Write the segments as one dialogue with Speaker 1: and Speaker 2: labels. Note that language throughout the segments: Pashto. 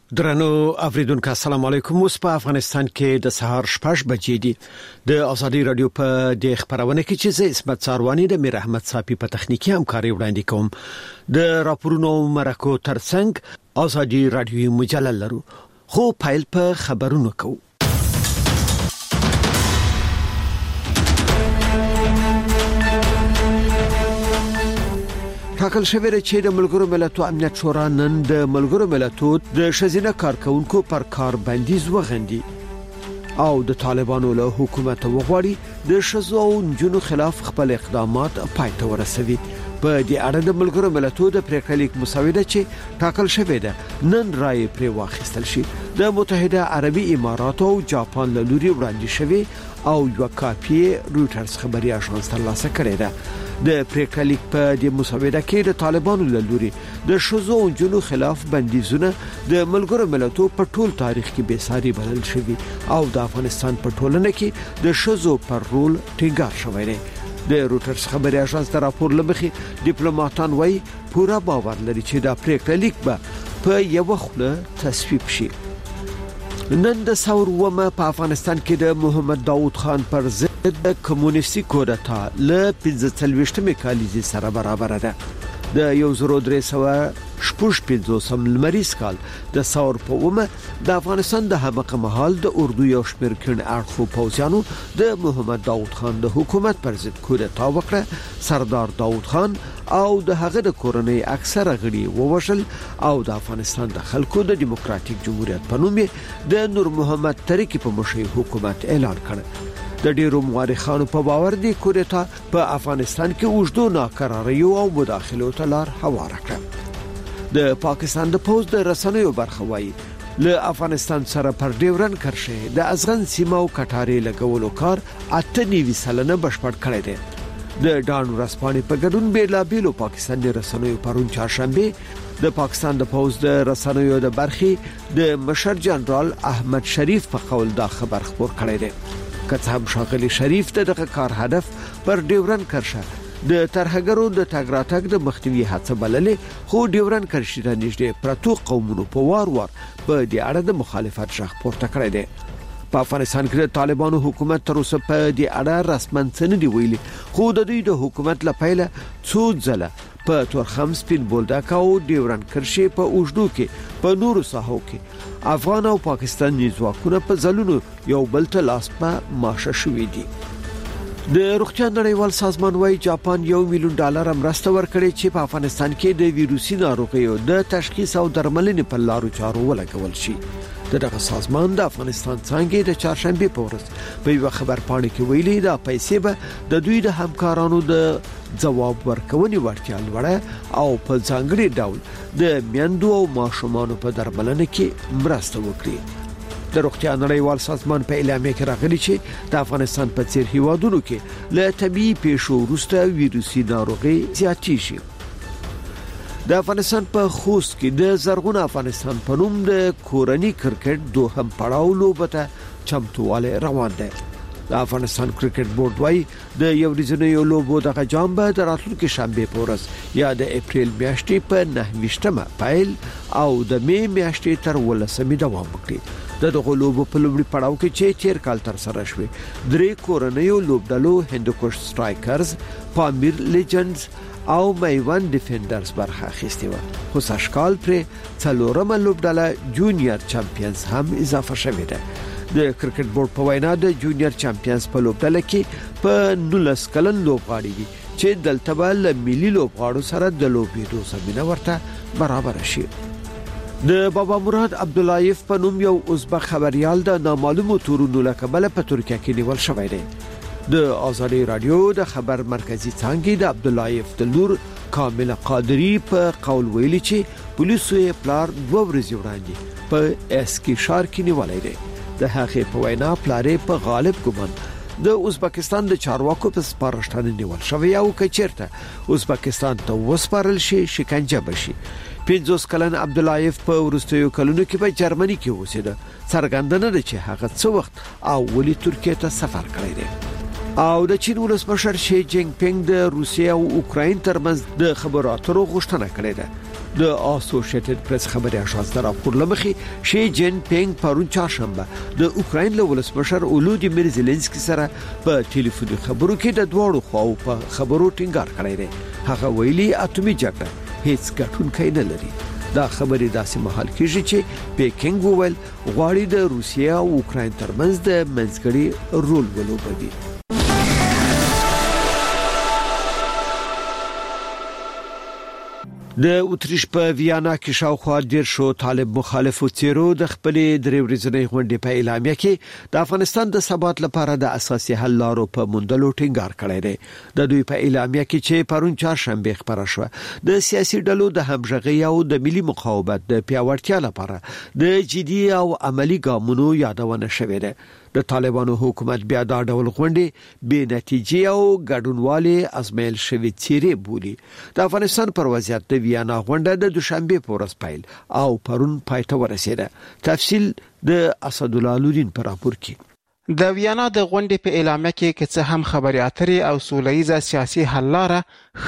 Speaker 1: درنو اوریدونکو السلام علیکم. اوس په افغانستان کې د سهار 6 بجې دي. د ازادي رادیو په د خبرونه کې چې زه اسمت ساروانی د میر احمد صافي په تخنیکی همکاري وړاندې کوم. د راپورونو مرکو ترڅنګ ازادي رادیو مجله لرو. خو پایل په خبرونو کوو. ټاکل شوی دی چې د ملګرو ملتونو امنیت شورا نن د ملګرو ملتونو د شزینه کارکونکو پر کار بندیز وغندي او د طالبانو له حکومت وغواړي د شزو او نجونو خلاف خپل اقدامات پای ته ورسوي. په دې اړه د ملګرو ملتونو د پریکړلیک مسوده چې ټاکل شوی دی نن رائے پر واخیستل شي. د متحده عربي امارات او جاپان له لوري وړاندې شوی او یو کاپی رويټرز خبري اژانس ترلاسه کړی دی. د پریکړلیک په دې مسوده کې د طالبانو له لوري د شزو او نجونو خلاف بندیزونه د ملګرو ملتونو په ټول تاریخ کې بې ساري بلل شوی او د افغانستان په ټولنه کې د شزو پر رول ټینګار شوی دی. د رويټرز خبري اژانس د راپور لمخې ډیپلوماټان وايي پوره باور لري چې دا پریکړلیک به په یو خله تصویب شي. نن د ثور ومه په افغانستان کې د محمد داوود خان پر ضد د کمونیستي کودتا له 45 کالیزي سره برابر ده. د 1350 لمریز کال د ثور په ومه د افغانستان د همغه مهال د اردو یو شمېر کڼ اړخو پوځیانو د محمد داوود خان د حکومت پر ضد کودتا وکړه. سردار داوود خان او د هغه د کورنۍ اکثره غړي ووژل او د افغانستان د خلکو د دیموکراتیک جمهوریت په نوم د نور محمد طریقې په مشرۍ حکومت اعلان کړ. د ډیرو مورخانو په باور دی کودتا په افغانستان کې اوږدو ناکراریو او مداخلو ته لار هواره کړه. د پاکستان د پوز د رسنیو برخه وايي له افغانستان سره پر ډیورن کرښه د ازغن سیمه او کټاري لګولو کار 98% بشپړ کړی دی. د ډان ورسپانې په ګډون بیلا بیلو پاکستاني رسنیو پرون چهارشنبه د پاکستان د پوز د رسنیو د برخې د مشر جنرال احمد شریف په قول دا خبر خبر کړی دی. که هم شاغلی شریف دغه کار هدف پر ډیورن کرښه د ترهګرو د تګ راتګ د مخنیوي هڅه بللې خو ډیورن کرښې ته نږدې پرتو قومونو په وار په دې اړه د مخالفت شخ پورته کړی دی. په افغانستان کې د طالبانو حکومت تر اوسه په دې اړه رسماً څه نه دی ویلي خو د دوی د حکومت لپاره څو ځله په تورخم سپین بولدک او ډیورن کرښې په اوږدو کې په نورو ساحو کې افغان او پاکستاني ځواکونه په ځلونو یو بل ته لاس په ماشه شوې دي. د روغتیا نړیوال سازمان وايي جاپان $1 میلیون مرسته ورکړي چې په افغانستان کې د ویروسي ناروغیو د تشخیص او درملنې په لارو چارو ولګول شي. دغه سازمان د افغانستان څنګه د چهارشنبه په ورځ په یو خبر پاڼه کې ویلي دا پیسې به د دوی د همکارانو د جواب ورکونې وړتیا لوړه او په ځانګړي ډول د میندو او ماشومانو په درملنه کې مرسته وکړي. د روغتیا نړیوال سازمان په اعلامیه کې راغلي چې د افغانستان په څیر هیوادونو کې له طبيعي پیښو وروسته ویروسي ناروغي زیاتېږي. د افغانستان په خوست کې د زرغون افغانستان په نوم د کورنۍ کرکټ دوهم پړاو لوبه ته چمتووالی روان دی. د افغانستان کرکټ بورډ وايي د یو ورځنیو لوبو د جام به د راتلونکي شنبه په ورځ یا د اپریل میاشتې په 9مه پیل او د می میاشتې تر 18مې دوام وکړي. دغه لوبو په لومړي پړاو کې چې تیر کال تر سره شوه درې کورنیو لوبډلو هندوکش سټرایکرز، پامیر لیجندز او میوان ډیفندرز برخه اخیستې و. خو سشکال پر څلورمه لوبډله جونیئر چمپیونز هم اضافه شوه ده. د کرکټ بورډ په وینا د جونیئر چمپیونز په لوبډله کې په 19 کلن لوبغاړي دي چې دلته به ملي لوبغاړو سره د لوبېدو زمينه ورته برابر شي. د بابا مراد عبداللایف په نوم یو ازبک خبريال د نامعلومو تورونو له کبله په ترکیه کې نیول شوی دی. د ازادي رادیو د خبر مرکزی څنګه د عبداللایف د لور کامله قادری په قول ویلي چې پولیسو یې پلار 2 ورځې وړاندې په اسکی شار کې نیولای دی. د هغه په وینا پلارې په غالب ګمان د ازبکستان د چارواکو په سپارښتنه نیول شوی او کچیرته ازبکستان ته وسپارل شي شکنجه بشي. 50 کلن عبداللایف په ورستیو کلونو کې په جرمني کې اوسېده. څرګندنه ده چې هغه څو وخت او ولې ترکیه ته سفر کړی دی. او د چین ولسمشر شي جینګ پینګ د روسیې او اوکراین ترمنځ د خبرو اترو غوښتنه کړې ده. د اسوسییټډ پریس خبري اژانس راپور لمخي شي جین پینګ پرون چهارشنبه د اوکرين له ولسمشر اولودیمیر زيلنسکي سره په ټلیفوني خبرو کې د دوړو خواو په خبرو ټینګار کړی دی. هغه ویلي اټومي جګړه هیڅ ګټونکی نه لري. دا خبري داسې مهال کېږي چې پیکینګ وویل غواړي د روسیا او اوکرين ترمنځ د منځګړي رول ولوبوي. د اتریش په ویانا کې شاوخوا ډیر شو طالب مخالفو څیرو د خپلې درې ورځې غونډې په اعلامیه کې د افغانستان د ثبات لپاره د اساسي حل لارو په موندلو ټینګار کړی دی. د دوی په اعلامیه کې چې پرون چهارشنبه خبره شو د سیاسي ډلو د همغږي او د ملي مقاومت د پیاوړتیا لپاره د جدي او عملی ګامونو یادونه شوې ده. د طالبانو حکومت بیا دا ډول غونډې بې نتیجې او ګډونوالي ازمایل شوی چیرې بولی. د افغانستان پر وضعیت د ویانا غونډه د دوشنبه په ورځ پیل او پرون پایته ورسېده. تفصیل د اسد الله لودین پر راپور کې.
Speaker 2: د ویانا د غونډې په اعلامیه کې څه هم خبري اترې او سولهییزه سیاسي حل لاره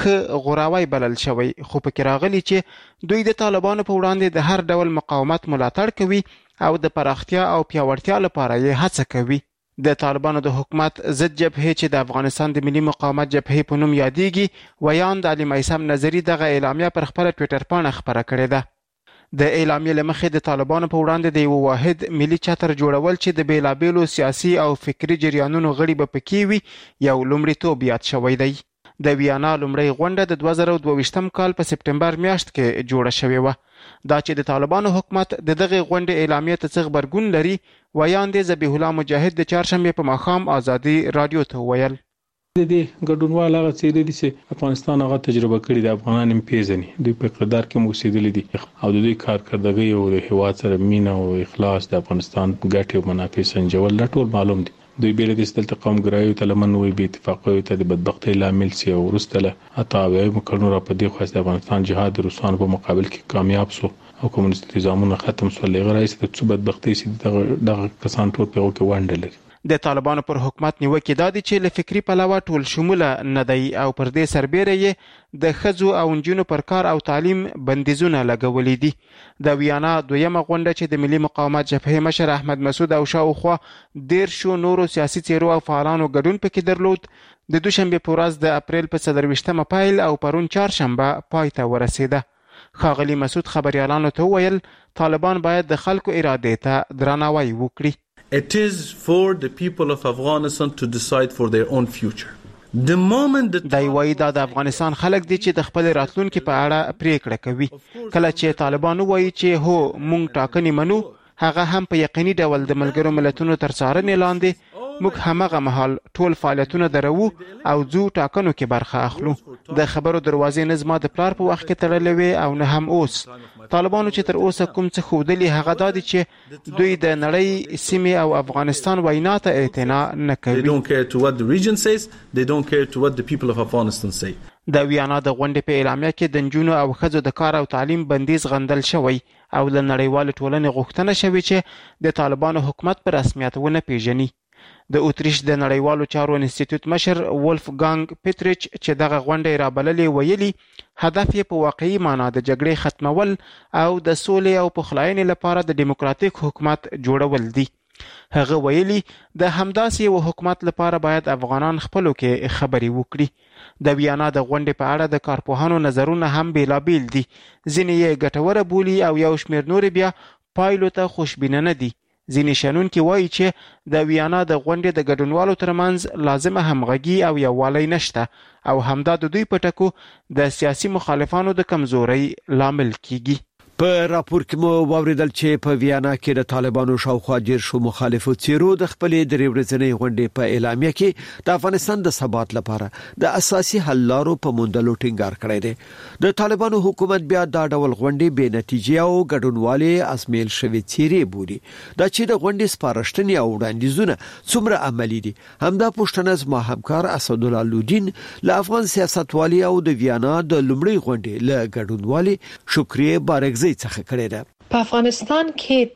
Speaker 2: خ غوراوی بلل شوی، خو پکې راغلي چې دوی د طالبانو په وړاندې د هر ډول مقاومت ملاتړ کوي او د پراختیا او پیاوړتیا لپاره یې هڅه کوي. د طالبانو د حکومت ضد جبهه چې د افغانستان د ملي مقاومت جبهه په نوم یادېږي ویاند علي میثم نظری دغه اعلامیه پر خپل ټوئیټر باندې خبره کړې ده. د اعلامیې لمخې د طالبانو په وړاندې د یو واحد ملي چتر جوړول چې د بیلابېلو سیاسي او فکری جریانونو غړي به پکې وي یو لومړیتوب یاد شوی دی. د ویانا لومړی غونډه د 2022م کال په سپټمبر میاشت کې جوړه شوې و. دا چې د طالبانو حکومت د دغه غونډې اعلامیه ته څه خبرګون لري ویاند ذبیح الله مجاهد د چهارشنبه په ماښام ازادي رادیو ته ویل.
Speaker 3: د دې ګډونوال هغه څه دي چې افغانستان هغه تجربه کړې د افغانان پیژني دوی په اقتدار کې موسیدلې دي او د دوی کارکردګي او د هیواد سره مینه او اخلاص د افغانستان ګټې او منافع سنجول لا ټول معلوم دي. دوی بیل د استل قومګرایو تلمن وي به اتفاقیو ته د بدبختۍ لامل سي او ورستله اتاوي مکرنو را په دې خاص د افغانستان جهاد روسانو په مقابل کې کامیاب سو او کمونیست نظامونه ختم سو. لغړ رئیس د څو بدبختۍ سي دغه کسان ټول په کې وانډل.
Speaker 2: د طالبانو پر حکومت نیوکه دادی چې ل فکری پلوه ټول شموله نه دی او پر دې سربېره یې د خزو او انجونو پر کار او تعلیم بندیزونه لګولې دي. د ویانا دویمه غونډه چې د ملي مقاومت جبهه مشر احمد مسعود او شاوخوا ډیر شو نورو سیاسي څیرو او فعالانو ګډون پکې درلود. د دوشنبه په ورځ د اپریل په 23مه پایل او پرون چهارشنبه پای ته ورسېده. خاغلی مسعود خبريالانو ته ویل طالبان باید د خلکو اراده ته درناوی وکړي.
Speaker 4: It is for the people of Afghanistan to decide for their own future. The moment that
Speaker 2: دای وای دا د افغانستان خلک دي چې د خپل راتلونکو په اړه پریکړه کوي. کله چې طالبان وایي چې هو مونږ ټاکنې منو هغه هم په یقیني ډول د ملګرو ملتونو تر څارنې لاندې موږ همغه مهال ټول فعالیتونه درو او ځو ټاکنو کې برخه اخلو. د خبرو دروازې نظم د پلار په وخت کې تړلې وي او نه هم اوس. طالبانو چې تر اوسه کوم څه خودلی هغه دادي چې دوی د نړۍ سیمه او افغانستان وینا ته اعتنا نه کوي.
Speaker 4: They don't care to what the region says, they don't care to what the people of Afghanistan say.
Speaker 2: د ویانا د غونډې په اعلامیه کې د نجونو او ښځو د کار او تعلیم بندیز غندل شوی او له نړیوال ټولنې غوښتنه شوې چې د طالبانو حکومت پر رسمیت ونه پیژني. د اتریش د نړیوالو چارو انسټیټیوټ مشر ولفګانګ پیټریچ چې دغه غونډه را بللې ویلي هدف یې په واقعي معنی د جګړې ختمول او د سولې او پخلاینې لپاره د دیموکراتیک حکومت جوړول دي. هغه ویلي د همداسې یو حکومت لپاره باید افغانان خپلو کې خبرې وکړي. د ویانا د غونډې په اړه د کارپوهانو نظرونه هم بیلابیل دي. ځینې یې ګټوره بولي او یو شمېر نور بیا پایلو ته خوشبینه نه دي. ځینې شنونکي وایي چې د ویانا د غونډې د ګډونوالو ترمنځ لازمه همغږي او یووالی نشته او همدا د دوی په ټکو د سیاسي مخالفانو د کمزورۍ لامل کیږي.
Speaker 1: په راپور کې مو واوریدل چې په ویانا کې د طالبانو شاوخوا ډیر شو مخالفو څیرو د خپلې درې ورځې غونډې په اعلامیه کې د افغانستان د ثبات لپاره د اساسي حل لارو په موندلو ټینګار کړی دی. د طالبانو حکومت بیا دا ډول غونډې بې نتیجې او ګډونوالي ازمیل شوی څیرې بولي. دا چې د غونډې سپارښتنې او وړاندیزونه څومره عملی دي همدا پوښتنه زما همکار اسد الله لودین له افغان سیاستوالي او د ویانا د لومړۍ غونډې له ګډونوالي شکریه بارګزی څخه کړی ده.
Speaker 5: په افغانستان کې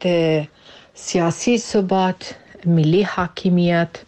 Speaker 5: د سیاسي ثبات، ملي حاکمیت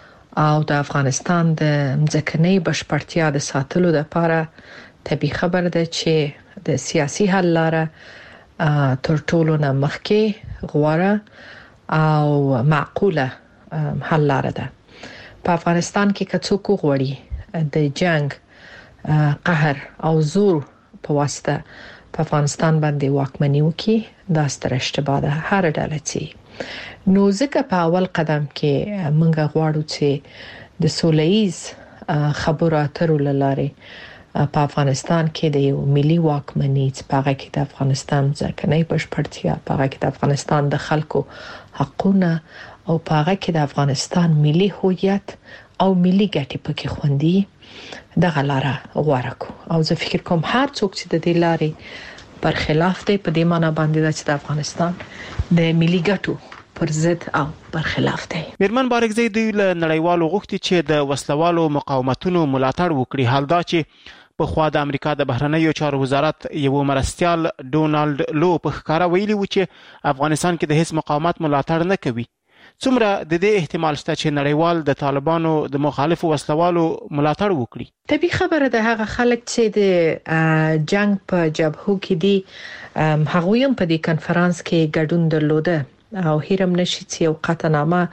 Speaker 5: او د افغانستان د ځمکنۍ بشپړتیا د ساتلو لپاره طبي خبر ده چې د سیاسي حل لاره تر ټولو نه مخکې غوړه او معقوله حل لاره ده. په افغانستان کې کڅوک غوړي د جنگ قهر او زور په واسطه په افغانستان باندې واکمني وکړي دا ستر اشتباه ده هر ډله چې نو ځکه په اول قدم کې موږ غواړو چې د سوله‌ایز خبرو اترو لاره په افغانستان کې د یو ملي واکمنۍ په هغه کې د افغانستان ځکه بشپړتیا په هغه کې د افغانستان د خلکو حقونه او په هغه کې د افغانستان ملي هویت او ملي ګټې پکې خوندي دغه لاره غوړه کو او زه فکر کوم هر څوک چې د دې لارې پر خلاف دی په دې معنی باندې چې د افغانستان د ملي ګټو پر ضد او پر خلاف دی.
Speaker 2: میرمن بارکزی دوی له نړیوالو غوښتي چې د وسلوالو مقاومتونو ملاتړ وکړي. حال دا چې په خوا د امریکا د بهرنیو چارو وزارت یو مرستیال ډونالد لو په ښکارا ویلي و چې افغانستان کې د هیڅ مقاومت ملاتړ نه کوي. څومره د دې احتمال شته چې نړیوال د طالبانو د مخالفو وسلوالو ملاتړ وکړي؟
Speaker 5: طبيعي خبره ده هغه خلک چې د جنگ په جبهو کې دي هغه هم په دې کانفرنس کې ګډون درلوده او هیرم نشي چې یو قطعنامه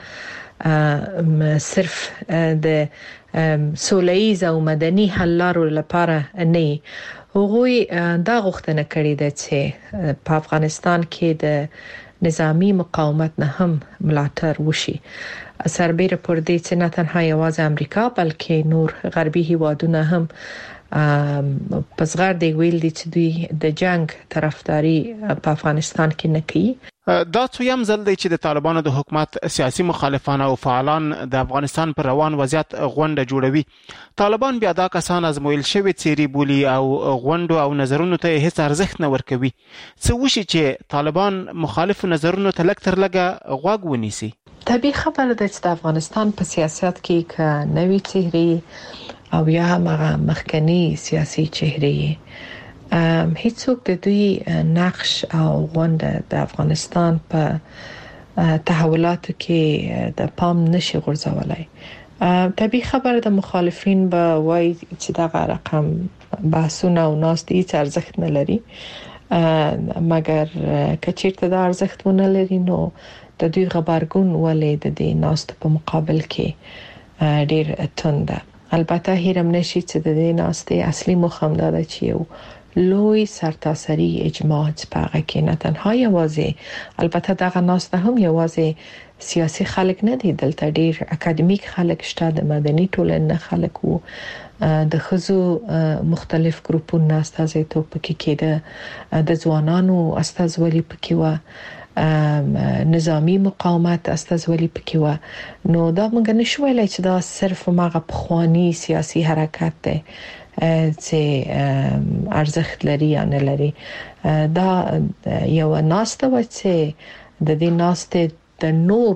Speaker 5: صرف د سوله‌ایز او مدني حل لارو لپاره نه هغوی دا غوښتنه کړې ده چې په افغانستان کې د نظامی مقاومت نه هم ملاتړ وشي. سربېره پر دې چې نه تنها یوازې امریکا بلکې نور غربي هیوادونه هم پسغر دی ویل دي چې دوی د جنگ طرفداري په افغانستان کې نه کوي.
Speaker 2: دا څویم ځل دی چې د طالبانو د حکومت سیاسي مخالفان او فعالان د افغانستان پر روان وضعیت غونډه جوړوي. طالبان بیا دا کسان ازمویل شوی څیرې بولی او غونډو او نظرونو ته هیڅ ارزښت نه ورکوي. څه وشي چې طالبان مخالف نظرونو ته لږ تر لږه غوږ ونیسي؟
Speaker 5: طبيعي خبره ده چې د افغانستان په سیاست کې ک نوې چهرې او یا هغه مخکنی سیاسي چهرې هیڅوک د دوی نقش او غونډه د افغانستان په تحولاتو کې د پام نشي غورځولای. طبيعي خبره د مخالفین به وایي چې دا رقم بحثونه او ناستې هیڅ ارزښت نه لري مګر کچیرته دا ارزښت ونه لري نو د دوی خبرګون ولې د دې ناست په مقابل کې ډیر تنده. البته هیرم نشي چې د دې ناستې اصلي مخم ده چې یو لوی سرتاسري اجماع په هغه کې نه تنها یوازې البته دغه ناست هم یوازې سیاسي خلک نه دي دلته ډیر اکاډمیک خلک شته د مدني ټولنې خلک وو د خزو مختلف ګروپونو استازیتوب پکې کېده د ځوانانو استازولي پکې و نظامی مقاومت استازولي پکې و نو دا موږ نشو ویلای چې دا صرف ماغه پخوانی سیاسي حرکت ده چې ارزښت لري یا نه لري. دا یو ناسته و چې د دې ناسته د نور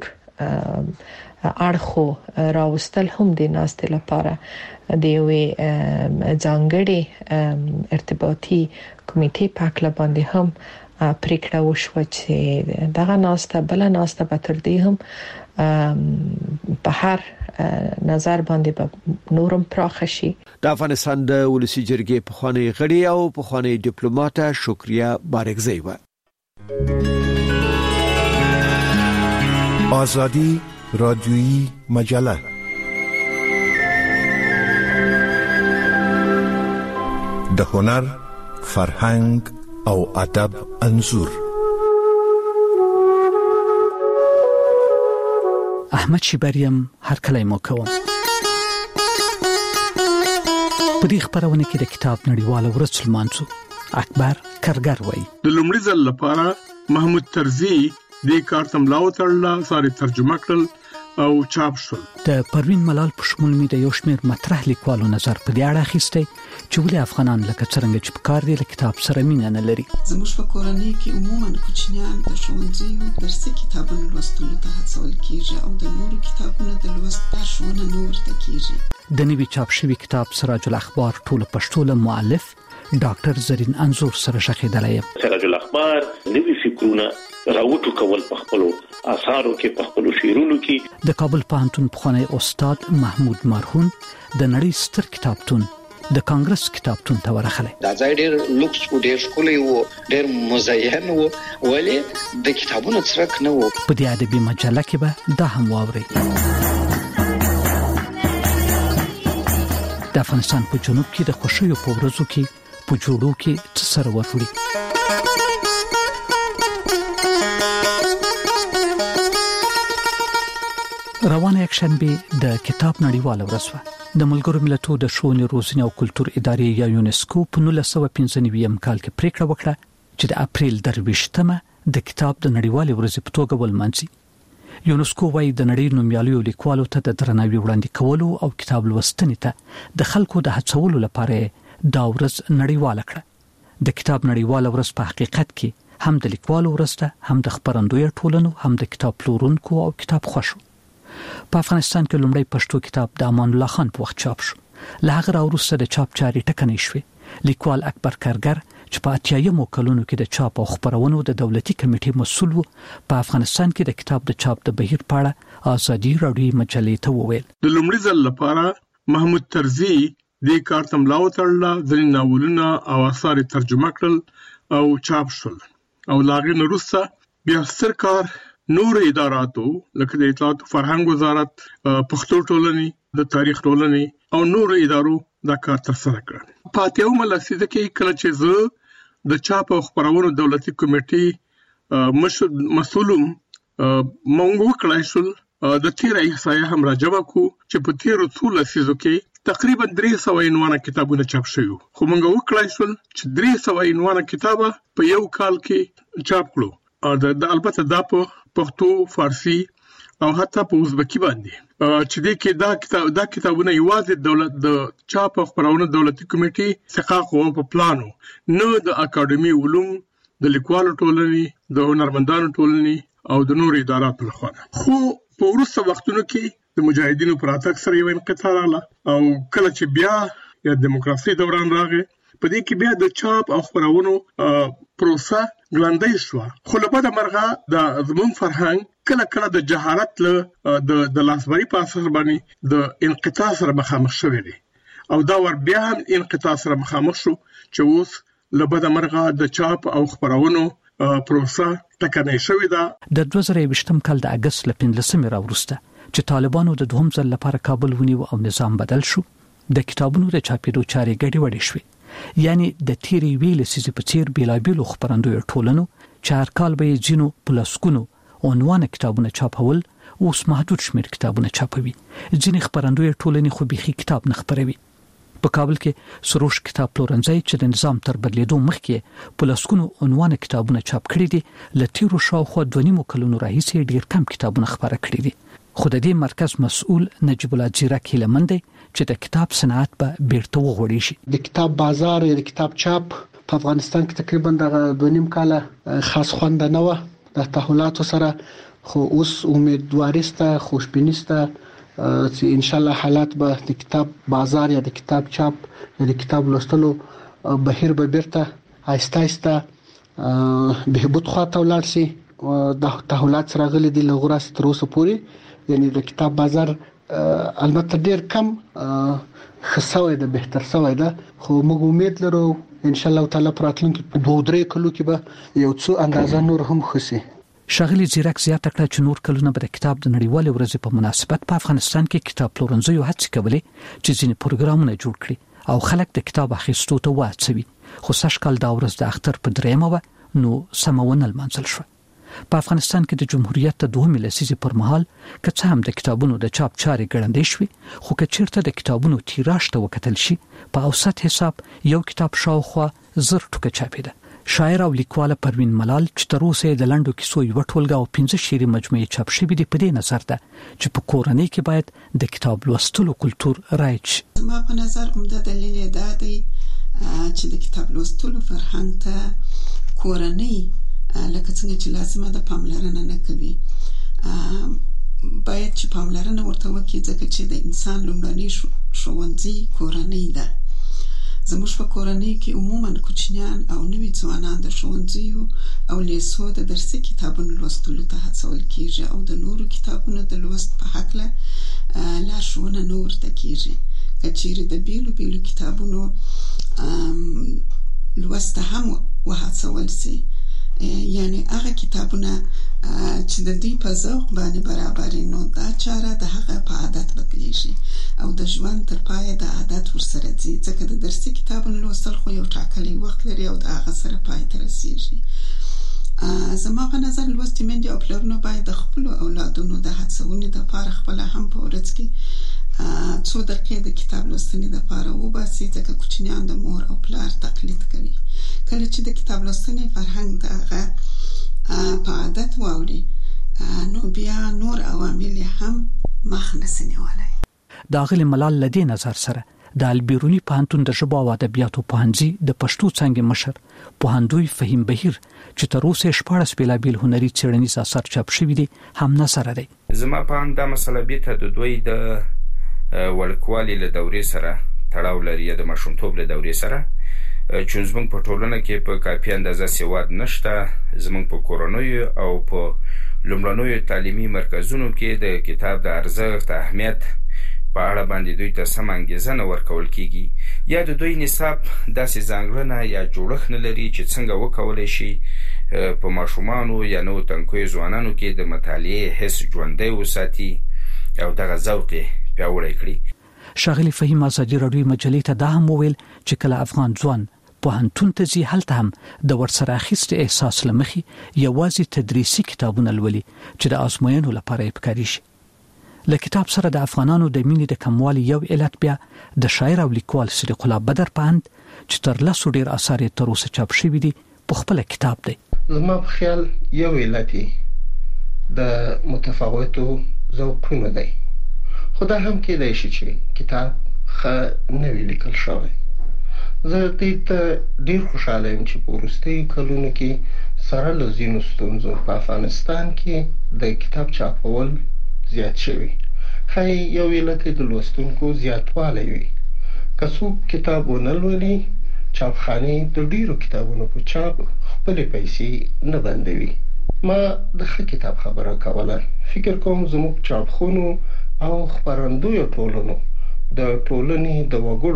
Speaker 5: اړخو راوستل هم د ناسته لپاره د یوې ځانګړي ارتباطي کمیټې پاک لباندې هم پریکړه وشوه چې دغه ناسته بل ناسته به تر دې هم په هر نظر باندې به نورم پراخ شي.
Speaker 1: د افغانستان د ولسی جرګې پخوانی غړي او پخوانی ډیپلوماټ شکریا بارکزی و.
Speaker 6: آزادی رادیویی مجله د هنر، فرهنګ او ادب انځور.
Speaker 7: احمد شیبریم هر کله مو کوم. په دې خبرونه کې د کتاب نړیواله ورځ لمانځو. اکبر کرګر وای
Speaker 8: د لومړي ځل لپاره محمود طرزي دې کار تملاو تړله ساري ترجمه کړل او چاپ شول.
Speaker 7: د پروین ملال په شمول می د یو شمېر مطرح لیکوالو نظر په دې اړه اخیسته چې ولې افغانان لکه څنګه چې په کار دي له کتاب سره مینه نه لري.
Speaker 9: زموږ په کورنۍ کې عموما کوچنیان د ښوونځیو درسي کتابونو لوستلو ته هڅول کیږي او د نورو کتابونو د لوست پاشونه نه ورته کیږي.
Speaker 7: د نوي چاپ شوی کتاب سراج الاخبار ټول پښتو له مؤلف ډاکټر زرین انزور سره شخیدلای.
Speaker 10: سراج الاخبار نوي فکرونه راوټو کول په خپل آثارو کې په خپل شعرونو کې.
Speaker 7: د کابل پوهنتون پخوانی استاد محمود مرهون د نړۍ ستر کتابتون د کانګرس کتابتون ته ورغلی.
Speaker 11: دا ځای ډېر لوکس او ډېر ښکلی و، ډېر مزین و، ولې د کتابونو څرک نه و.
Speaker 7: په دې ادبي مجله کې به دا هم واورئ. د افغانستان په جنوب کې د خوشیو په ورځو کې په جوړو کې څه سره وټوړي. روانه یکشنبه د کتاب نړیواله ورځ وه. د ملګرو ملتونو د ښوونې روزنې او کلتور ادارې یا یونسکو په 1995 کال کې پریکړه وکړه چې د اپریل 23مه د کتاب د نړیوالې ورځې په توګه ولمانځي. یونسکو وايي د نړۍ نومیالیو لیکوالو ته د درناوي وړاندې کولو او کتاب لوستنې ته د خلکو د هڅولو لپاره دا ورځ نړیواله کړه. د کتاب نړیواله ورځ په حقیقت کې هم د لیکوالو ورځ ده، هم د خبرندوی ټولنو، هم د کتاب پلورونکو او کتاب خوښو. په افغانستان کې لومړی پښتو کتاب د امان الله خان په وخت چاپ شو. له هغه وروسته د چاپ چارې ټکنۍ شوې. لیکوال اکبر کارګر چې په 80مو کلونو کې د چاپ او خبرونو د دولتي کمیټې مسؤل و، په افغانستان کې د کتاب د چاپ د بهیر په اړه ازادي راډیو مجلې ته وویل.
Speaker 8: د لومړي ځل لپاره محمود طرزي د کار تملاو تړله، ځینې ناولونه او آثار ترجمه کړل او چاپ شول، او لاغې وروسته بیا سرکار نور اداراتو لکه د اطلاعات فرهنګ وزارت، پښتو ټولنې، د تاریخ ټولنې او نور ادارو دا کار ترسره کړ. په 80مه لسیزه کې کله چې زه د چاپ او خبرونو دولتي کمیټې مسؤلم، مونږ وکړای شول د تیر احصایه هم راجمع کو چې په تیر 13 لسیزو کې تقریبا 300 عنوانه کتابونه چاپ شوي، خو مونږ وکړای شول چې 300 عنوانه کتابه په یو کال کې چاپ کړو. د البته دا په پښتو، فارسی او حتی په ازبکی باندې چې دې کې دا کتابونه یوازې دولت د چاپ او خبرونو دولتي کمیټې څخه په پلانو، نه د اکاډمي علوم، د لیکوالو ټولنې، د هنرمندانو ټولنې او د نور اداراتو لخوا. خو په وروسته وختونو کې د مجاهدینو پر راتګ سره یو انقطاع راغله، او کله چې بیا یا دیموکراسي دوران راغی، په دې کې بیا د چاپ او خبرونو پروسه ګړندۍ شوه. خو له بده مرغه د زموږ فرهنګ کله کله د جهالت له د لاسبري په اثر باندې د انقطاع سره مخامخ شوی دی، او دا ور بیا هم انقطاع سره مخامخ شو چې اوس له بده مرغه د چاپ او خبرونو پروسه ټکنۍ شوې ده.
Speaker 7: د 2020 کال د اگست ل 15 راوروسته چې طالبانو د دوهم ځل لپاره کابل ونیو او نظام بدل شو، د کتابونو د چاپېدو چارې ګډې وډې شوې. یعنی د تیرې ویلې سیزې په څیر بیلابیلو خبرندوی ټولنو چې هر کال به جنو پلسکونو عنوان کتابونه چاپول، اوس محدود شمیر کتابونه چاپوي. ځینې خبرندوی ټولنې خو بيخي کتاب نه خبروي. په کابل کې سروش کتاب پلورنځي چې د نظام تر بدلیدو مخکې پلسکونو عنوان کتابونه چاپ کړي دي، لتیرو شاوخوا 2.5 کلونو راهیسې ډیر کم کتابونه خبره کړي دي. خو د دې مرکز مسؤل نجیب الله زیرک هیلمند چې د کتاب صنعت به بیرته وغوړي شي.
Speaker 12: د کتاب بازار یا د کتاب چاپ په افغانستان کې تقریبا د 2.5 کاله خاص خوند نه و د تحولاتو سره، خو اوس امیدواري سته، خوشبیني سته چې ان شاء الله حالات به د کتاب بازار یا د کتاب چاپ یا د کتاب لوستلو بهیر به بیرته آهسته آهسته بهبود خواته ولاړ شي. د تحولات سره غلي دي لغوراسي تر اوسه پورې، یعنی د کتاب بازار البته ډیر کم خسوي ده، بهتر سوي ده، خو موږ امید لرو ان شاء الله تعالی پر راتلونکي 2-3 کلو کې به یو څو اندازه نور هم خسي.
Speaker 7: شاغلی زیرک زیاته کړه چې نور کلونه به د کتاب د نړیوالې ورځې په مناسبت په افغانستان کې کتاب پلورنځیو هڅې کولې چې ځینې پروګرامونه جوړ کړي او خلک د کتاب اخیستو ته وهڅوي. خو سږ کال دا ورځ د اختر په 3مه وه، نو سمه ونه لمانځل شوه. په افغانستان کې د جمهوریت د 2 لسیزې پر مهال که څه هم د کتابونو د چاپ چارې ګړندې شوې، خو که چیرته د کتابونو تیراژ ته وکتل شي، په اوسط حساب یو کتاب شاوخوا 1000 ټوکه چاپېده. شاعر او لیکواله پروین ملال چې تر اوسه د لنډو کیسو یو ټولګه او 15 شعري مجموعې چاپ شوې دي، په دې نظر ده چې په کورنۍ کې باید د کتاب لوستلو کلتور رایج شي.
Speaker 9: ما په نظر عمده دلیل دا دی چې د کتاب لوستلو فرهنګ ته کورنۍ لکه څنګه چې لازمه ده پاملرنه نه کوي. باید چې پاملرنه ورته وکړي، ځکه چې د انسان لومړنی ښوونځی کورنۍ ده. زموږ په کورنۍ کې عموما کوچنیان او نوي ځوانان د ښوونځیو او لیسو د درسي کتابونو لوستلو ته هڅول کیږي او د نورو کتابونو د لوست په هکله لارښوونه نه ورته کیږي. کچېرې د بیلو کتابونو لوست هم وهڅول سي، یعنی هغه کتابونه چې د دې په ذوق باندې برابر نو دا چاره د هغه په عادت بدلیږي او د ژوند تر پایه د عادت ورسره ځي، ځکه د درسي کتابونو لوستل خو یو ټاکلی وخت لري او د هغه سره پای ته رسیږي. زما په نظر لوستې میندې او پلرونه باید د خپلو اولادونو د هڅونې لپاره خپله هم په ورځ کې څو دقیقې د کتاب لوستنې لپاره وباسي، ځکه کوچنیان د مور او پلار تقلید کوي. کله چې د کتاب لوستنې فرهنګ دغه په عادت واوړي نو بیا نور عوامل هم مخ نشي نیولای.
Speaker 7: د اغلی ملال لدی نظر سره د البیرونی پوهنتون د ژبو او ادبیاتو پوهنځي د پښتو څانګې مشر پوهندوی فهیم بهیر چې تر اوسه 14 بیلابیل هنري څېړنیز اثر چاپ شوی دي هم نظر لري.
Speaker 13: زما په هم دا مسله بیت د دوی د ورکوالي له دورې سره تړاو لري، د مشروطیت له دورې سره چې زموږ په ټولنه کې په کافي اندازه سواد نشته. زموږ په کورنیو او په لومړنیو تعلیمي مرکزونو کې د کتاب د ارزښت اهمیت په اړه باندې دوی ته سم انګیزه نه ورکول کیږي، یا د دوی نصاب داسې ځانګړنه یا جوړښت نه لري چې څنګه وکولای شي په ماشومانو یا نو تنکوي ځوانانو کې د مطالعې حس ژوندی وساتي او دغه ذوق پیاوړی کړي.
Speaker 7: شاغلی فهیم ازادي راډیو مجلې ته دا هم وویل چې کله افغان ځوان پوهنتون ته ځي هلته هم د ورسره اخیستې احساس لمخې یوازې تدریسي کتابونه لولي چې د ازموینو لپاره یې پکاري شي. له کتاب سره د افغانانو د مینې د کموالي یو علت بیا د شاعر او لیکوال صدیق الله بدر پاند چې تر لاسو ډیر اثار یې تر اوسه چاپ شوي دي په خپل کتاب دی.
Speaker 14: زما په خیال یو علت د متفاوتو ذوقونو دی، خو دا هم کېدای شي چې کتاب ښه نه وي لیکل شوی. زه دې ته ډیر خوشاله یم چې په وروستیو کلونو کې سره له ځینو ستونزو په افغانستان کې د کتاب چاپول زیات شوی. ښایي یو علت د لوستونکو زیاتوالی وي. که څوک کتاب ونه لولي، چاپخانې د ډیرو کتابونو په چاپ خپلې پیسې نه بندوي. ما د ښه کتاب خبره کوله. فکر کوم زموږ چاپخونو او خپرندویو ټولنو د ټولنې د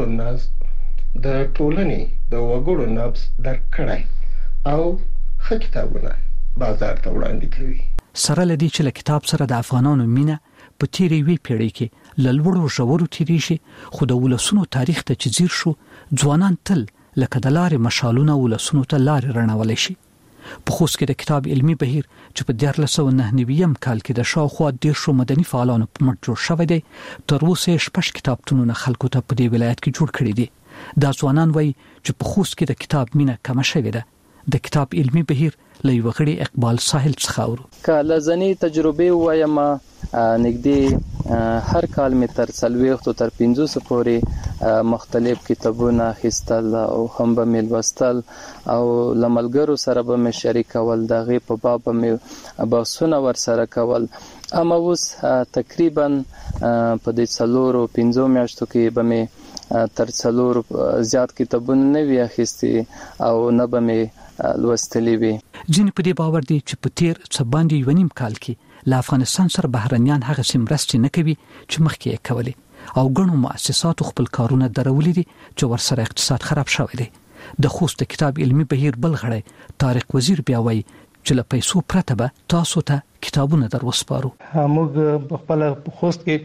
Speaker 14: وګړو نبض درک کړی او ښه کتابونه بازار ته وړاندې کوي.
Speaker 7: سره لدی چې له کتاب سره د افغانانو مینه په تیرې وی پیړۍ کې لړوړو ژورو تیری شي، خو د ولسونو تاریخ ته چې ځیر شو ځوانان تل لکه د لارې مشالونه ولسونو ته لارې رڼولای شي. په خوست کې د کتاب علمي بهیر چې په 1999 کال کې د شاوخوا 10 مدني فعالانو په مټ جوړ شوی دی، تر اوسه 6 کتابتونونه خلکو ته په دې ولایت کې جوړ کړي دي. دا ځوانان وایي چې په خوست کې د کتاب مینه کم شوې ده. د کتاب علمي بهیر له یو غړي اقبال ساحل څخه اورو.
Speaker 15: کله ځنی تجربه وایم نږدې هر کال می تر 40 تر 50 پورې مختلف کتابونه خستل او هم به ملوستل او لملګرو سره به می شریکول، دغه په باب می بحثونه ور سره کول. اما اوس تقریبا په دې 4-5 میاشتو کې به می تر 4 زیات کتابونه نه وی اخیستي او نه به می لوستلې وي.
Speaker 7: ځینې په دې باور دي چې په تیر څه باندې 1.5 کال کې له افغانستان سره بهرنیان هغه سمرستي نه کوي چې مخکې یې کولې او ګڼو مؤسساتو خپل کارونه درولې دي چې ورسره اقتصاد خراب شوی دی. د خوست کتاب علمي بهیر بل غړی طارق وزیر بیا وایي چې له پیسو پرته به تاسو ته کتابونه در وسپارو.
Speaker 16: موږ په خپل خوست کې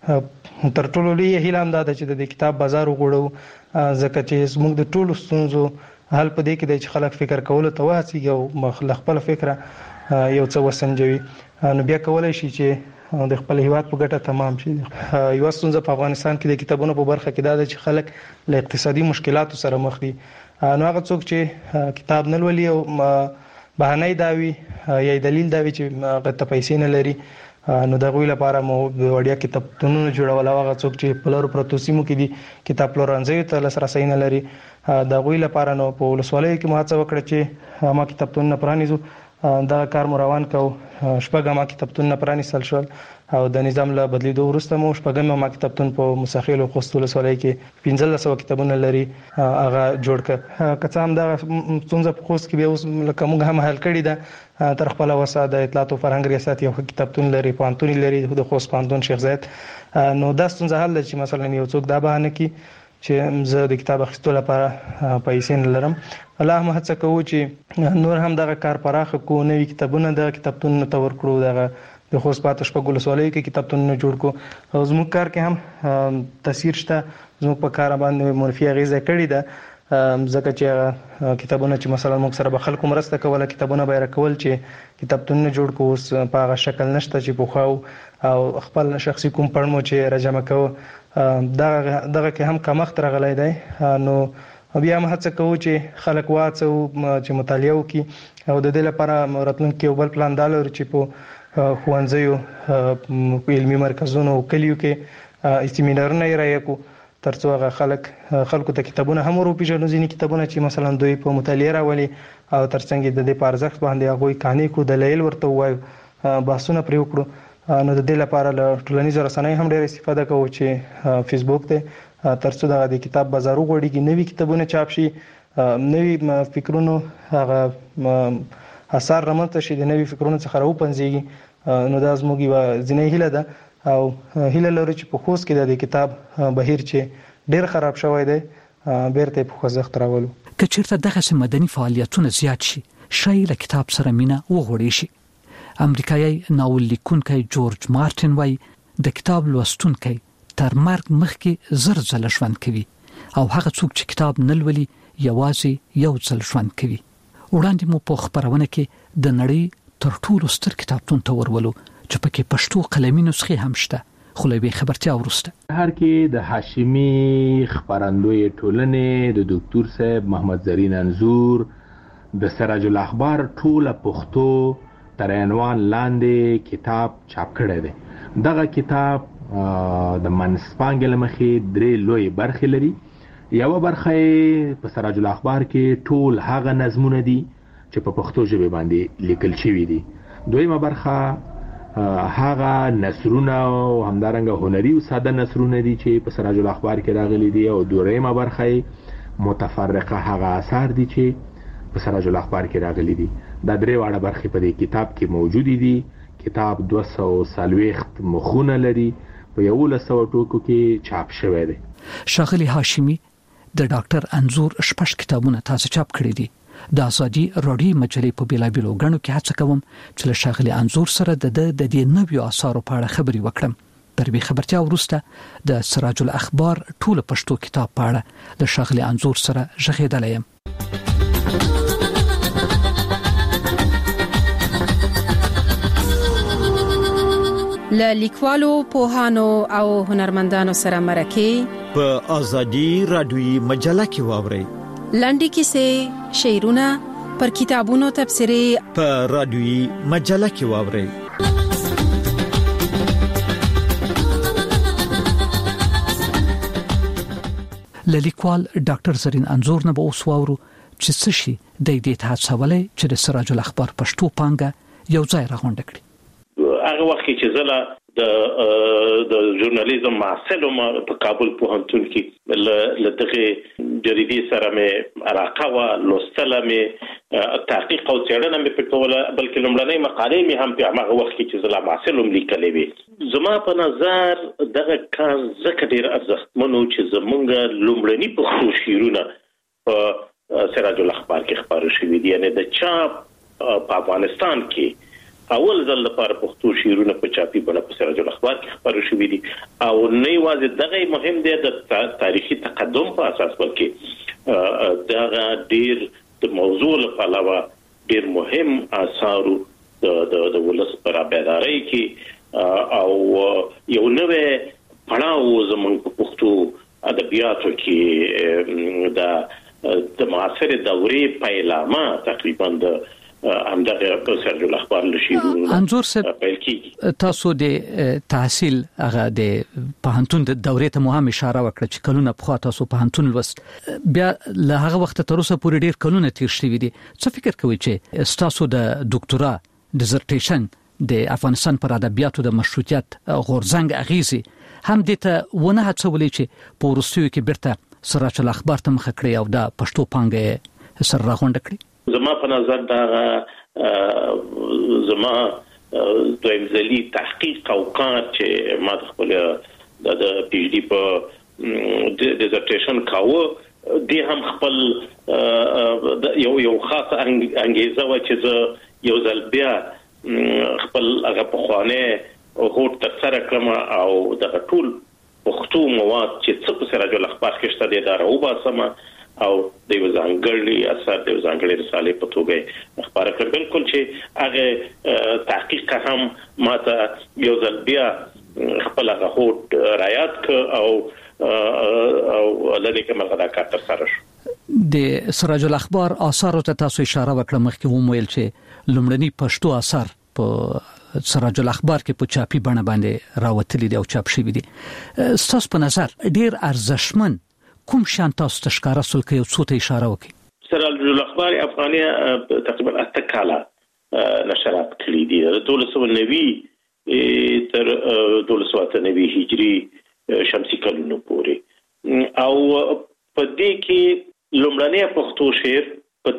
Speaker 16: تر ټولو لوی هیله هم ده چې د کتاب بازار وګړو، ځکه چې موږ د ټولو ستونزو حل په دې کې دی چې خلک فکر کولو ته وهڅېږي او خپل فکر یو څه وسنجوي، نو بیا کولای شي چې د خپل هیواد په ګټه تمام شي. یو ستونزه په افغانستان کې د کتابونو په برخه کې دا ده چې خلک له اقتصادي مشکلاتو سره مخ دي. نو هغه څوک چې کتاب نه لولي او بهانه داوي یا دلیل داوي چې هغه ته پیسې نه لري، نو دغه لپاره مو وړیا کتابتونونه جوړول. هغه څوک چې په لارو پروتو سیمو کې دي کتاب پلورنځي ته لاسرسي نه لري، دغه لپاره نو په ولسوالۍ کې مو هڅه وکړه چې ما کتابتونونه پرانیزو. دا کار مو روان کو شپږم کتابتون پرانیستل شول او د نظام له بدلیدو وروسته مو شپږم کتابتون په مساخیل او خوست ولسوالۍ کې 1500 کتابونه لري هغه جوړ کړ. که څه هم دا څنګه په خوست کې به اوس لکه موږ هم حل کړی ده تر خپل وسه د اطلاعات او فرهنګ ریاست یو کتابتون لري، پوهنتون لري د خوست پوهنتون شیخ زاید. نو دا څنګه حل چې مثلا یو څوک دا بهانه کی چې زه د کتاب اخیستلو لپاره پیسې نه لرم. الله هم هڅه کوي چې نور هم دغه کار پراخه کو، نوې کتابونه د کتابتون ته ورکړو، دغه د خوست پاتې شپږ ولسوالۍ کې کتابتون جوړ کو. او زموږ کار کې هم تاثیر شته، زموږ په کار باندې منفي اغیزه کړې ده، ځکه چې کتابونه چې مثلا موږ سره به خلکو مرسته کوله، کتابونه به راکول چې کتابتون جوړ کو، اوس په هغه شکل نشته چې په خو او خپل شخصي کوم پړمو چې راجمع کوو دغه کې هم کمښت راغلی دی. نو بیا هم هڅه کوو چې خلک واڅو چې مطالعه وکړي او د دې لپاره راتلونکي یو بل پلان دا لرو چې په ښوونځیو علمي مرکزونو او کلیو کې سیمینارونه یې راوکړو ترڅو هغه خلکو ته کتابونه هم وروپیژنو. ځینې کتابونه چې مثلا دوی په مطالعه راولي او ترڅنګ د دې په ارزښت باندې هغوی کانې کو، دلایل ورته ووایو، بحثونه پرې وکړو. نو د دې لپاره له ټولنیزو رسنیو هم ډېر استفاده کوو چې فیسبوک ته ترڅو د کتاب بازار وغوړېږي، نوي کتابونه چاپ شي، نوي فکرونو هغه اثر رامنځته شي، د نوي فکرونو څخه راوپنځېږي. نو دا زموږ یوه ځینې هیله ده او هیله لرو چې په خوست کې د کتاب بهیر چې ډېر خراب شوی دی بیرته په خوځښت راولو.
Speaker 7: که چېرته دغسې مدني فعالیتونه زیات شي، شاید له کتاب سره مینه وغوړې شي. امریکایي ناول لیکونکی جورج مارټن وایي د کتاب لوستونکی تر مرګ مخکې زر ځله ژوند کوي او هغه څوک چې کتاب نه لولي یوازې یو ځل ژوند کوي. وړاندې مو په خپرونه کې د نړۍ تر ټولو ستر کتابتون ته ورولو چې پکې پښتو قلمي نسخې هم شته. خو له دې خبرتیا وروسته
Speaker 17: هر کې د هاشمي خبرندوی ټولنې د ډاکټر صاحب محمد زرین انزور د سراج الاخبار ټوله پښتو تر عنوان لاندې کتاب چاپ کړی دی. دغه کتاب د منځپانګې له مخې 3 لوی برخې لري. یوه برخه په سراج الاخبار کې ټول هغه نظمونه دي چې په پښتو ژبه باندې لیکل شوي دي. دویمه برخه هغه نثرونه او همدارنګه هنري او ساده نثرونه دي چې په سراج الاخبار کې راغلي دي. او دویمه برخه متفرقه هغه آثار دي چې په سراج الاخبار کې راغلي دي. دا 3 واړه برخې په دې کتاب کې موجود دي. کتاب 240 مخونه لري، په 1100 ټوکو کې چاپ شوی دی.
Speaker 7: شاغلی هاشمی د ډاکټر انزور 6 کتابونه تاسو چاپ کړی دي. د ازادي رادیو مجلې په بیلابیلو غنو کې هڅه کوم چې له شاغلی انزور سره د دې نویو آثارو په اړه خبري وکړم. تر دې خبرتیا وروسته د سراج الاخبار ټول پښتو کتاب په اړه د شاغلی انزور سره ژغېدلی یم.
Speaker 18: له لیکوالو، پوهانو او هنرمندانو سره مرکه
Speaker 1: په ازادي رادیوي مجله کې واورئ.
Speaker 18: لنډې کیسې، شعرونه، پر کتابونو تبصرې
Speaker 1: په رادیوي مجله کې واورئ.
Speaker 7: لیکوال ډاکټر زرین انزور نه به اوس واورو چې څه شي د دې ته هڅولې چې د سراج الاخبار پښتو پانګه یو ځای راغونډه کړي.
Speaker 10: هغه وخت چې زله د ژورنالیزم محصل په کابل پوهنتون کې لدغه جریدې سره مې علاقه و لوستله، مې تحقیق او څېړنه مې په کوله، بلکې لومړنۍ مقالې مې هم په هغه وخت کې چې زله محصل هم لیکلې وې. زما په نظر دغه کار ځکه ډېر ارزښتمن و چې زمونږ لومړني پښتو شعرونه په سراج الاخبار کې خپاره شوي دي. یعنې د چاپ په افغانستان کې اول ځل لپاره پښتو شعرونه په چاپي بڼه په سراج الاخبار کې خپاره شوي دي. او نه یوازې دغه مهم دی د تاریخي تقدم په اساس، بلکې دغه ډېر د موضوع له علاوه ډېر مهم آثارو د ولس پر بیدارۍ کې او یو نوی پړاو زموږ په پښتو ادبیاتو کې د معاصرې دورې پیلامه تقریبا د همدغه په سراج الاخبار لشيرونه
Speaker 7: انزور صاحب تاسو د تحصیل هغه د پوهنتون د دورې ته مهم اشاره وکړه چې کلونه په تاسو پوهنتون لوست، بیا له هغه وخت تر اوسه پورې ډیر کلونه تیر شوي دي. څه فکر کوئ چې تاسو د ډاکټرا ډیزرټیشن د افغانستان پر ادبیاتو د مشروطیت غورځنګ اغیزي هم د ته ونه هڅولې چې په وروستیو کې بیرته سراج الاخبار ته مخ کړی او د پښتو پانګه سره راغونډه کړی.
Speaker 10: زما په نظر دا زما دویم ځلي تحقیق او کار چې ما خپل د پی ایچ ډي په ډیزرټیشن کاوه د هم خپل یو خاص انګیزه و چې زه یو ځل بیا خپل هغه پخوانه هوټ تر سره کړم او د ټول پښتو مواد چې څه په سراج الاخبار کې شته د راو باسم او د وزانګړي اثر د وزانګړي رساله په توګه خبره کړ. بالکل چې هغه تحقیق هم ماته یو ځل بیا خپل هغه هوټ رایات ک او لدې کومه غدا کار تر سره شو.
Speaker 7: د سراج الاخبار آثار ته تاسو اشاره وکړه مخکې وویل چې لومړني پښتو آثار په سراج الاخبار کې په چاپی بڼه باندې راوتلي دي او چاپ شوی دي. ستاسو په نظر ډیر ارزښتمن کوم شان تاسو تشکاره سول کې یو څه ته اشاره وکړي؟
Speaker 10: سراج الاخبار افغانیه تقریبا 8 کاله نشرات کړي دي. 1290 تر 1290 هجری شمسي کلونو پورې او په دې کې لومړنی پښتو شعر په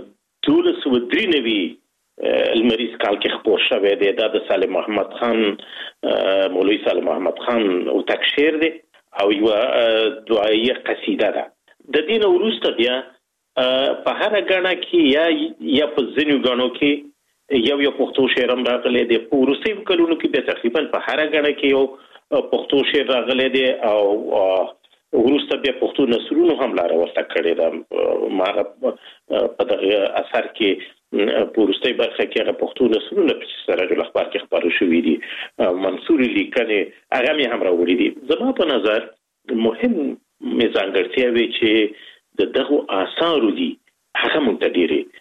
Speaker 10: 1293 المریض کال کې خپور شوی دی. دا د سالم محمد خان مولوی سالم محمد خان او تک شعر دی او یو دعایه قصیده ده. د دین وروسته بیا په هر غاڼه کې یا په ځینو غاڼو کې یو پښتو شعر هم راغلی دی. په وروستیو کلونو کې به تقریبا په هر غاڼه کې یو پښتو شعر راغلی دی او وروسته بیا پښتو نثرونو هم لاره ورته کړې ده. ما په دغه اثر کې په وروستۍ برخه کې هغه پښتو نثرونه په سراج الاخبار کې خبرو شوي دي. منصور لیکنې هغه مې هم راوړي دي. زما په نظر مهم ځانګړتیاوې چې د دغو آثارو دي هغه مونږ ته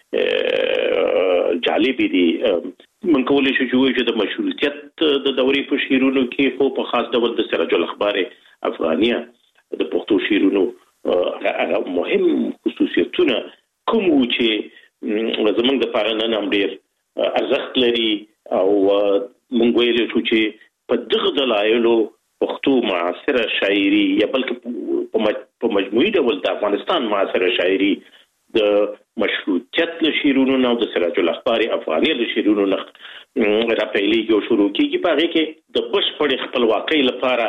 Speaker 10: ډېرې جالبې دي. مونږ کولی شو چې د مشروطیت د دورې په شعرونو کې خو په خاص ډول د سراج الاخبار افغانیه د پښتو شعرونو هغه مهم خصوصیتونه کوم و چې زمونږ د پاره نن هم ډېر ارزښت لري او مونږ ویلی شو چې په دغه دلایلو پښتو معاصره شاعري یا بلکې په مجموعي ډول د افغانستان معاصره شاعري د مشروطیت له شعرونو نه او د سراج الاخبار افغاني له شعرونو نه راپیلېږي او شروع کېږي. په هغې کې د بشپړې خپلواکۍ لپاره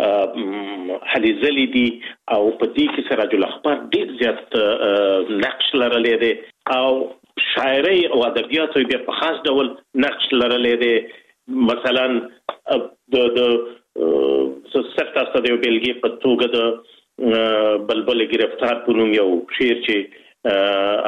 Speaker 10: هلې ځلې دي او په دې کې سراج الاخبار ډېر زیات نقش لرلی دی او شاعرۍ او ادبیاتو بیا په خاص ډول نقش لرلی دی. مثلا د صرف تاسو ته د یو بېلګې په توګه د بلبل گرفتار په نوم یو شعر چې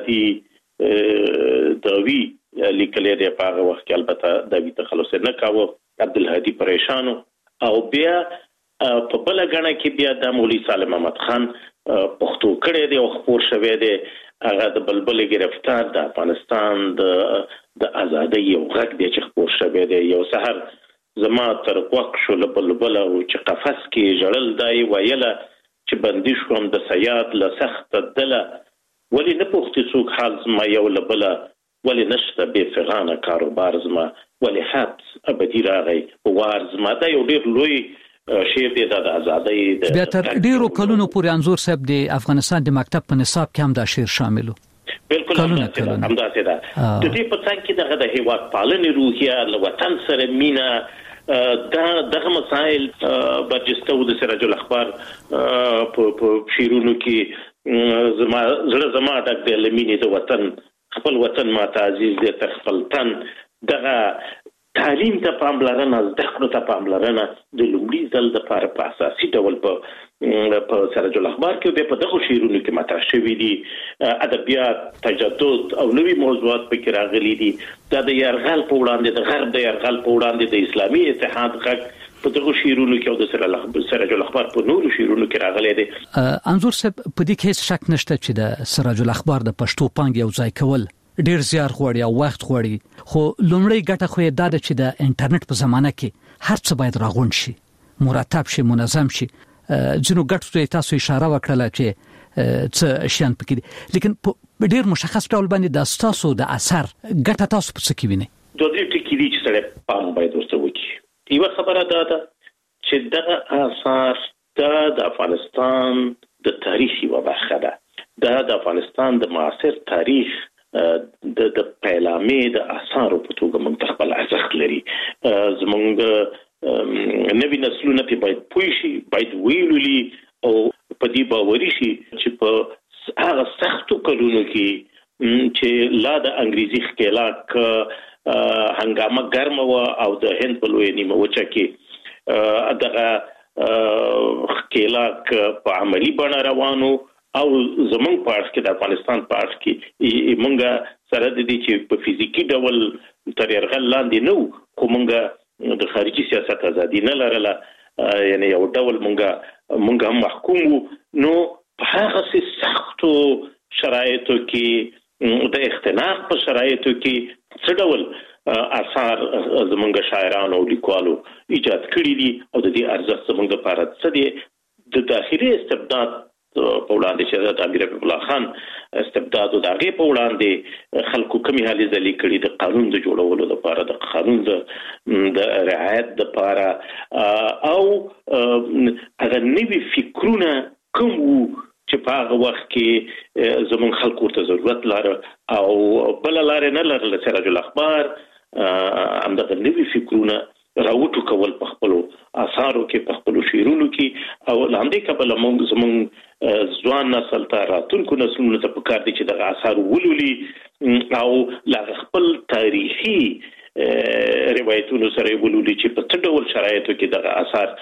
Speaker 10: عبدالهادي داوی لیکلی دی. په هغه وخت کې البته داوی تخلص نه کاوه، عبدالهادي پریشانو. او بیا په بل غاڼه کې بیا د مولوی سالم محمد خان پښتو کړی دی او خپور شوی دی. هغه د بلبل گرفتار د افغانستان د ازادۍ یو غږ دی چې خپور شوی دی. یو سحر زما تر کوک شو له بلبل او چې قفس کې ژړل دی ویله چې بندي شوم د سیاد له سخت دله ولې نه پوښتې څوک حال زما یو له بله ولې نشته بې فغانه کاروبار زما ولې حبس ابدي راغی وار زما. دا یو ډېر لوی شعر دی د ازادۍ.
Speaker 7: بیا تر ډېرو کلونو پورې انځور صاحب د افغانستان د مکتب په نصاب کې هم دا شعر شامل و.
Speaker 10: بالکل همداسې ده. د دې په څنګ کې دغه د هېواد پالنې روحیه له وطن سره مینه دغه مسایل برجسته و د سراج الاخبار په شعرونو کې. زما ډک دی له مینې د وطن، خپل وطن ماته عزیز دی تر خپل تن. دغه تعلیم ته پاملرنه، زده کړو ته پاملرنه د لومړي ځل دپاره په اساسي ډول په سراج الاخبار کې بیا په دغو شعرونو کې مطرح شوي دي. ادبیات، تجدد او نوي موضوعات پکې راغلي دي. دا د یرغل په وړاندې، د غرب د یرغل په وړاندې د اسلامي اتحاد غږ په دغو شعرونو کې او د سراج الاخبار په نورو شعرونو کې راغلی دی.
Speaker 7: انځور صاحب په دې کې هیڅ شک نشته چې د سراج الاخبار د پښتو پانګې یو ځای کول ډیر زیار غواړي او وخت غواړي. خو لومړی ګټه خو دا ده چې د انټرنیټ په زمانه کې هر څه باید راغونډ شي، مرتب شي، منظم شي. ځینو ګټو ته تاسو اشاره وکړه چې څه شیان پکې دي، لیکن په ډیر مشخص ډول باندې د تاسو د اثر ګټه تاسو په څه کې وینئ؟
Speaker 10: دوه درې ټکي دي چې سره پام باید ورته وکړي. یو خبره ده چې دغه آثار د افغانستان د تاریخ یوه برخه ده. د افغانستان د معاصر تاریخ د پیلامې د آثارو په توګه موږ خپل ارزښت لري. زموږ نوي نسلونه په باید پوه شي، باید ویلولي او په دې باوري شي چې په هغه سختو کلونو کې چې لا د انګریزي ښکېلاک هنګامه ګرمه وه او د هند په لویه نیمه وچه کې دغه ښکېلاک په عملي بڼه روانو او زمونږ په اړه کې د افغانستان په اړه کې موږ سره د دې چې په فزیکی ډول تر یرغل لاندې نه وو، خو موږ د خارجي سیاست ازادي نه لرله، یعنی یو ډول موږ هم محکوم وو. نو په هغه سختو شرایطو کې د اختناق په شرایطو کې څه ډول آثار زمونږ شاعرانو او لیکوالو ایجاد کړي دي او د دې ارزښت زمونږ لپاره څه دی؟ د داخلي استبداد په وړاندې چې د امیر حبیب الله خان استبداد او د هغې په وړاندې خلکو کمې هلې ځلې کړي د قانون د جوړولو لپاره، د قانون د رعایت لپاره، او هغه نوي فکرونه کوم وو چې په هغه وخت کې زموږ خلکو ورته ضرورت لاره او بله لارې نه لرله. سراج الاخبار همدغه نوي فکرونه راوټو کول په خپلو آثارو کې، په خپلو شعرونو کې، او له همدې کبله زموږ ځوان نسل ته، راتلونکو نسلونو ته پکار دي چې دغه آثار ولولي او له خپل تاریخي روایتونو سره ولولي چې په څه ډول شرایطو کې دغه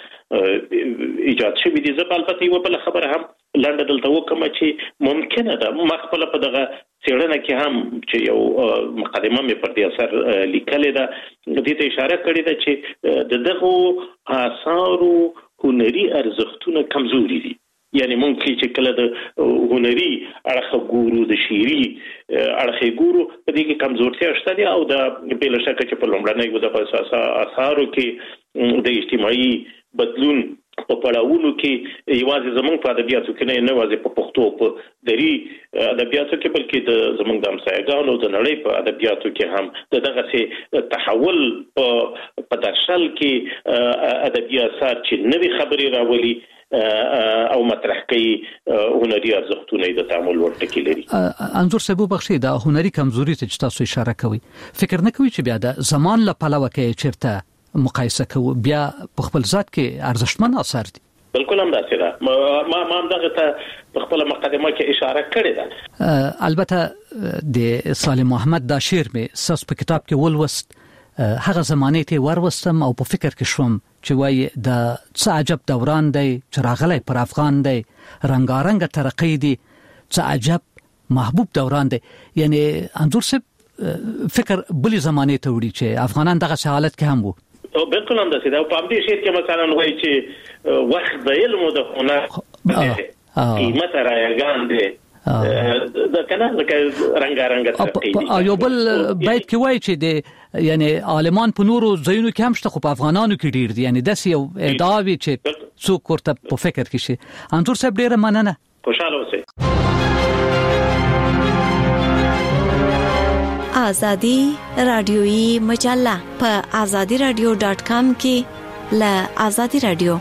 Speaker 10: آثار ایجاد شوي دي. زه البته یوه بله خبره هم لنډه دلته وکړم چې ممکنه ده ما خپله په دغه څېړنه کې هم چې یو مقدمه مې پر دې اثر لیکلې ده، دې ته اشاره کړې ده چې د دغو آثارو هنري ارزښتونه کمزوري دي. یعنی ممکن چې کله د هنري اړخ ګورو، د شعري اړخ ګورو، په دې کې کمزورتیا شته دي، او د بلا شکه چې په لومړنیو د آثارو کې د اجتماعي بدلون په پړاوونو کې یوازې زمونږ په ادبیاتو کې نه یوازې په پښتو په دري ادبیاتو کې بلکې د زمونږ د همسایګانو د نړۍ په ادبیاتو کې هم دغسې تحول په درشل کې ادبي اثار چې نوې خبرې راولي او مطرح کوي هنري ارزښتونه د تعامل ورټکی لري.
Speaker 7: انظور صاحب بخښي دا هنري کمزوري ته چې تاسو اشاره کوي، فکر نه کوي چې بیا د زمان له پلوه کې چیرته مقایسه کوو بیا په خپل ذات کې ارزښتمن اثر دي؟
Speaker 10: بالکل هم داسې ده. ما هم دغه ته په خپله مقدمه کې اشاره کړې ده.
Speaker 7: البته د سالم محمد دا شعر مې ساس په کتاب کې ولوست، هغه زمانه ته وروستم او په فکر کې شوم چې وایي د څه عجب دوران دی چې راغلی پر افغان دی، رنګارنګ ترقی دی، څه عجب محبوب دوران دی. یعنی انظور صاحب فکر بلی زمانه ته وړي چې افغانان دغه حالت کې هم وو.
Speaker 10: بالکل هم داسې ده. په همدې شعر کې مثلا وایي چې وخت د علم او د هنر قیمت رایګان دی، د کنه رنګارنګ ترقی دی.
Speaker 7: یو بل بیت کې وایي چې د یعنی عالمان په نورو ځایونو کې هم شته خو په افغانانو کې ډیر دي. یعنی داسې یو ادعا وي چې څوک ورته په فکر کې شي. انظور صاحب ډیره مننه.
Speaker 10: خوشاله اوسئ.
Speaker 19: آزادی رادیویی مجله په azadiradio.com کې ل آزادی رادیو.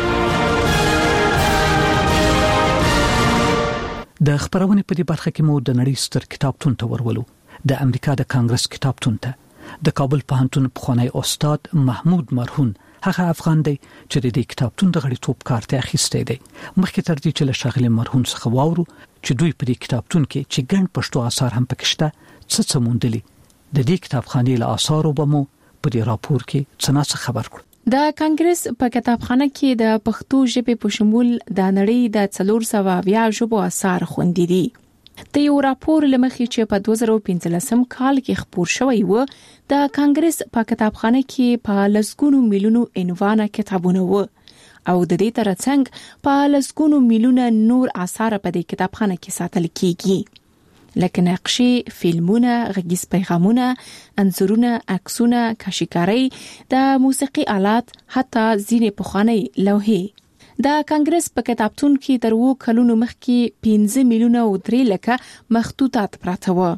Speaker 7: د خبرونې په دې برخه کې مو د نړۍ ستر کتابتون ته ورولو، د امریکا د کانګرس کتابتون ته. د کابل پوهنتون پخوانی استاد محمود مرهون هغه افغان دی چې د دې کتابتون د غړیتوب کارت اخیستی دی. مخکې تر دې چې له ښاغلي مرهون څخه واورو چې دوی په دې کتابتون کې چې ګڼ پښتو آثار هم پکې شته څه موندلي، د دې کتابخانې له آثارو به مو په دې راپور کې څه خبر کړو.
Speaker 20: د کانګرس په کتابخانه کې د پښتو ژبې په شمول د نړۍ د 420 ژبو آثار خوندي دي. د یو راپور لمخې چې په 2015 کال کې خپور شوی و، د کانګرس په کتابخانه کې په لسګونو میلیونو عنوانه کتابونه و او د دې ترڅنګ په لسګونو میلیونه نور آثار په دې کتابخانه کې ساتل کیږي، لکه نقشې، فلمونه، غږیز پیغامونه، انځورونه، عکسونه، کاشیکاری، د موسیقي آلات، حتی ځینې پخوانۍ لوحې. د کانګرس په کتابتون کې تر 2 کلونو مخکې 15 میلیونه او 3 لکه مخطوطات پراته و.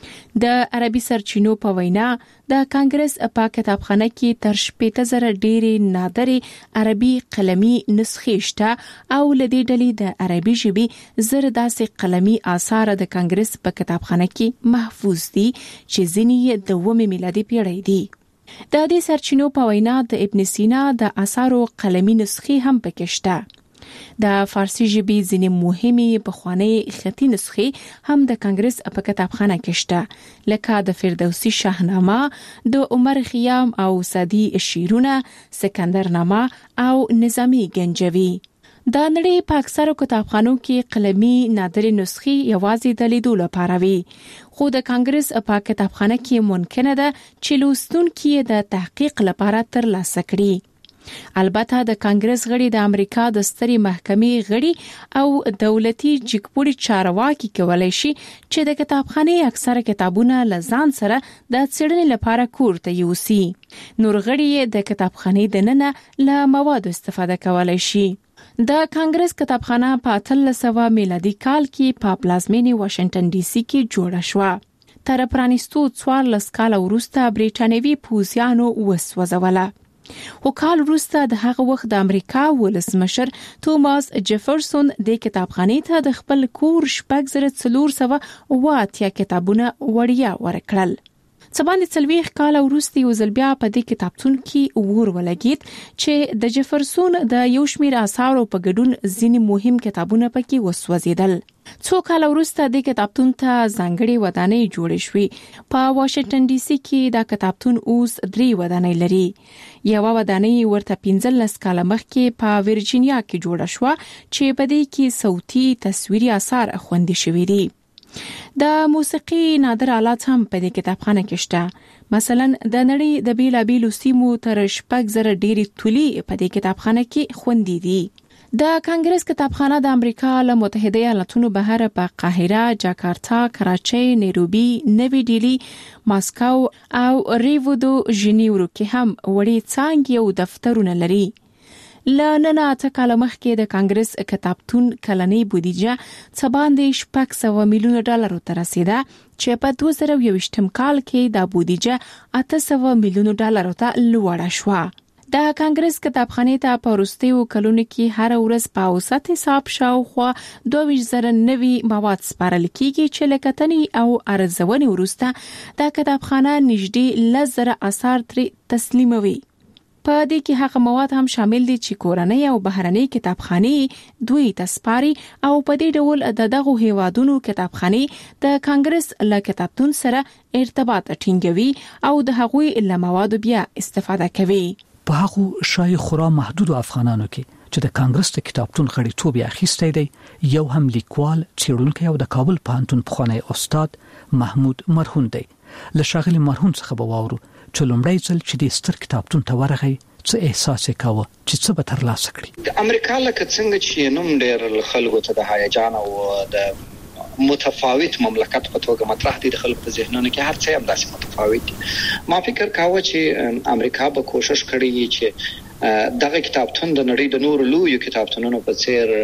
Speaker 20: د عربي سرچینو په وینا د کانګرس په کتابخانه کې تر 80,000 ډېرې نادرې عربي قلمي نسخې شته او لدې ډلې د عربي ژبې زر داسې قلمي آثار د کانګرس په کتابخانه کې محفوظ دي چې ځینې د 9 میلادي پیړۍ دي. د دې سرچینو په وینا د ابن سینا د آثارو قلمي نسخې هم پکې شته. د فارسی ژبې ځینې مهمې پخوانۍ خطي نسخې هم د کانګرس په کتابخانه کې شته، لکه د فردوسی شاهنامه، د عمر خیام او سعدي شعرونه، سکندرنامه او نظامی گنجوی. د نړۍ په اکثرو کتابخانو کې قلمي نادرې نسخې یوازې د لیدو لپاره وي، خو د کانګرس په کتابخانه کې ممکنه ده چې لوستونکي د تحقیق لپاره ترلاسه کړي. البته د کانګرس غړي د امریکا د سترې محکمې غړي او دولتي جګپوړي چارواکي کولای شي چې د کتابخانې اکثره کتابونه لزان سره د څېړنې لپاره کور ته یوسي. نور غړي د کتابخانې دننه له مواد استفاده کولای شي. د کانګرس کتابخانه په 1300 میلادي کال کې په پلازمینې واشنگټن ډي سي کې جوړه شوه. تر پرانیستو 14 کال وروسته بریټانوي پوځیانو وسوځوله. خو کال وروسته د هغه وخت د امریکا ولسمشر توماس جیفرسون د کتابخانې ته د خپل کور 4,480 کتابونه وړیا ورکړل. څه باندې 40 کال وروسته یو ځل بیا په دې کتابتون کې اور ولګید چې د جیفرسون د یو شمېر آثارو په ګډون ځینې مهم کتابونه پکې وسوځیدل. څو کال وروسته د کتابتون ته ځانګړې ودانۍ جوړې شوې. په واشنگټن ډي سي کې دا کتابتون اوس 3 ودانۍ لري. یو ودانۍ ورته 15 کال مخکې په ورجینیا کې جوړه شوه چې په دې کې صوتي تصویري آثار خوندي شوي دي. د موسیقي نادر آلات هم په دې کتابخانه کې شته. مثلا د نړۍ د بیلابیلو سیمو تر 6,000 ډېرې تولي په دې کتابخانه کې خوندي دي. د کانګرس کتابخانه د امریکا له متحده ایالاتونو بهر په قاهره، جاکارتا، کراچۍ، نیروبي، نوي ډیلی، ماسکو او ریو دو ژنیورو کې هم وړي څانګې او دفترونه لري. لنن اته کال مخکې د کانګرس کتابتون کلنۍ بودیجه څه باندې 600 میلیون ډالر ته رسیده چې په 2021 کال کې د بودیجه 800 میلیون ډالر ته لوړه شوه. د کانګرس کتابخانې ته په وروستیو کلونو کې هر ورځ په اوسط حساب شاوخوا 22,000 نوي مواد سپارل کیږي چې له کتنې او ارزونې وروسته د کتابخانه نږدې 10,000 آثار ترې تسلیموي. په دې کې هغه مواد هم شامل دي چې کورنۍ او بهرنۍ کتابخانې دوی تسپاري او په دې ډول د دغه هیوادونو کتابخانې د کانګرس له کتابتون سره ارتباط ټینګوي او د هغوی له موادو بیا استفاده کوي.
Speaker 7: په هغه شای خورا محدود افغانانو کې چې د کانګرس د کتابتون غړیتوب یې اخیستی دی، یو هم لیکوال، څېړونکی او د کابل پوهنتون پخوانی استاد محمود مرهون دی. له ښاغلي مرهون څخه به واورو چې لومړی ځل چې د ستر کتابتون ته ورغی څه احساس یې کاوه چې څه به ترلاسه کړي.
Speaker 11: د امریکا لکه څنګه چې نوم ډېر خلکو ته د هیجان او د متفاوت مملکت په توګه مطرح دي د خلکو په ذهنونو کې، هر څه هم داسې متفاوت دي. ما فکر کاوه چې امریکا به کوشش کړي چې دغه کتابتون د نړۍ د نورو لویو کتابتونونو په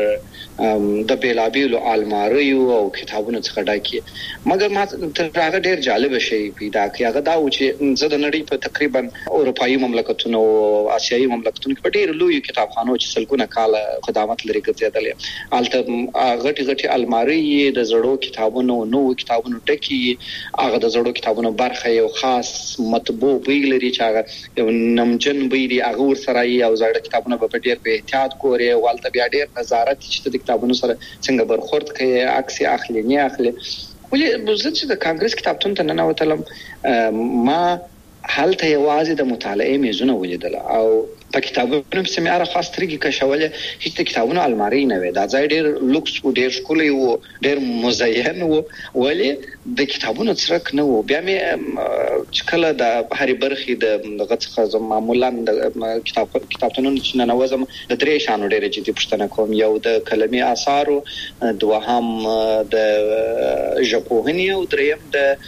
Speaker 11: څیر د بیلابیلو الماریو او کتابونو څخه ډکي. مګر ما تر هغه ډیر جالب شي پیدا کړ. هغه دا و چې زه د نړۍ په تقریبا اروپאי مملکتونو او آسیایي مملکتونو کې په ډیر لویو کتابخانو چې سلګونه کال خدمات لري ګرځېدل، البته غټي الماری د زړو کتابونو نو کتابونو ډکي. هغه د زړو کتابونو برخه یو خاص مطبوع ویل لري چې هغه یو نمجن ویلي هغه ور سره او زړه کتابونه په ډیر به احتیاط کوي، والته بیا ډیر نظارت چې د کتابونو سره څنګه برخورد کوي، عکس اخلي نه اخلي. ولې زه چې د کانګرس کتابتون ته نه وتلم، ما حالته یوازې د مطالعه میزونه ولیدل او په کتابونو په سیمه خاص طریقې کښولې. هیڅ د کتابونو الماری نه وې، دا ځای ډیر لوکس او ډیر ښکلی او ډیر مزین و، ولې د کتابونو څرک نه و. بیا مې کله د هرې برخې د غڅخه معمولا د کتابتونونو چې نه وزم د درې شانو ډیر جدي پوښتنه کوم، یو د کلمي آثارو، دوهم د ژبپوهنې او دریم